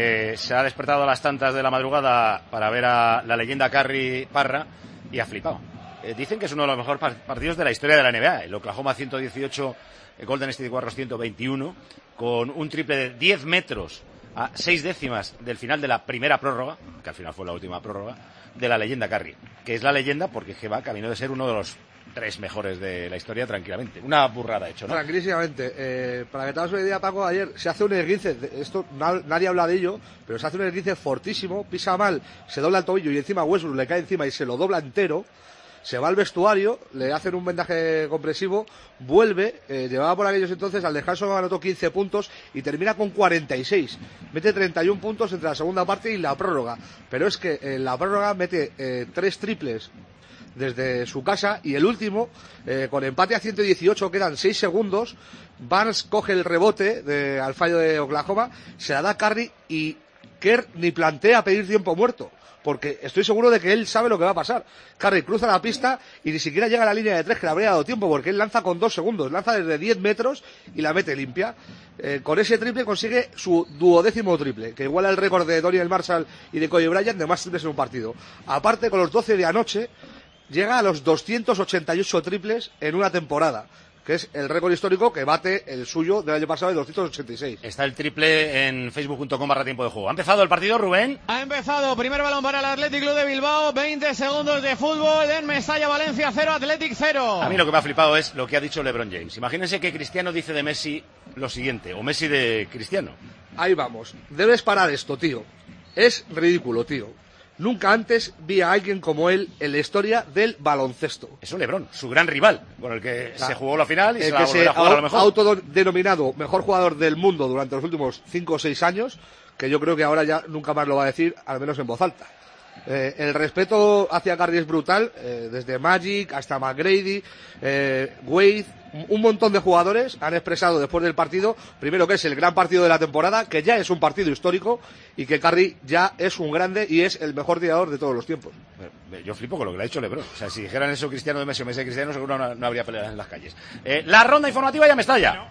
se ha despertado a las tantas de la madrugada para ver a la leyenda Carri Parra y ha flipado. Dicen que es uno de los mejores partidos de la historia de la NBA. El Oklahoma 118, el Golden State Warriors 121, con un triple de 10 metros a 6 décimas del final de la primera prórroga, que al final fue la última prórroga, de la leyenda Curry, que es la leyenda porque va camino de ser uno de los 3 mejores de la historia tranquilamente. Una burrada hecho, ¿no? Tranquilísimamente. Para que te hagas una idea, Paco, ayer se hace un esguince, esto nadie habla de ello, pero se hace un esguince fortísimo, pisa mal, se dobla el tobillo y encima Westbrook le cae encima y se lo dobla entero. Se va al vestuario, le hacen un vendaje compresivo, vuelve, llevaba por aquellos entonces, al descanso anotó 15 puntos y termina con 46. Mete 31 puntos entre la segunda parte y la prórroga. Pero es que en la prórroga mete 3 triples desde su casa y el último, con empate a 118, quedan 6 segundos, Barnes coge el rebote al fallo de Oklahoma, se la da a Curry y Kerr ni plantea pedir tiempo muerto. Porque estoy seguro de que él sabe lo que va a pasar. Curry cruza la pista y ni siquiera llega a la línea de 3, que le habría dado tiempo, porque él lanza con 2 segundos, lanza desde 10 metros y la mete limpia. Con ese triple consigue su 12º triple, que iguala el récord de Doniel Marshall y de Kobe Bryant de más triples en un partido. Aparte, con los 12 de anoche, llega a los 288 triples en una temporada, que es el récord histórico que bate el suyo del año pasado de 286. Está el triple en facebook.com/tiempo de juego. ¿Ha empezado el partido, Rubén? Ha empezado, primer balón para el Athletic Club de Bilbao, 20 segundos de fútbol en Mestalla, Valencia 0, Athletic 0. A mí lo que me ha flipado es lo que ha dicho LeBron James. Imagínense que Cristiano dice de Messi lo siguiente, o Messi de Cristiano. Ahí vamos, debes parar esto, tío. Es ridículo, tío. Nunca antes vi a alguien como él en la historia del baloncesto. Eso LeBron, su gran rival, con el que se jugó la final y se la que volverá a jugar a lo mejor. Autodenominado mejor jugador del mundo durante los últimos 5 o 6 años, que yo creo que ahora ya nunca más lo va a decir, al menos en voz alta. El respeto hacia Curry es brutal, desde Magic hasta McGrady, Wade, un montón de jugadores han expresado después del partido, primero que es el gran partido de la temporada, que ya es un partido histórico y que Curry ya es un grande y es el mejor tirador de todos los tiempos. Yo flipo con lo que le ha dicho LeBron. O sea, si dijeran eso Cristiano de Messi o Messi de Cristiano, seguro no habría peleas en las calles. La ronda informativa ya me estalla.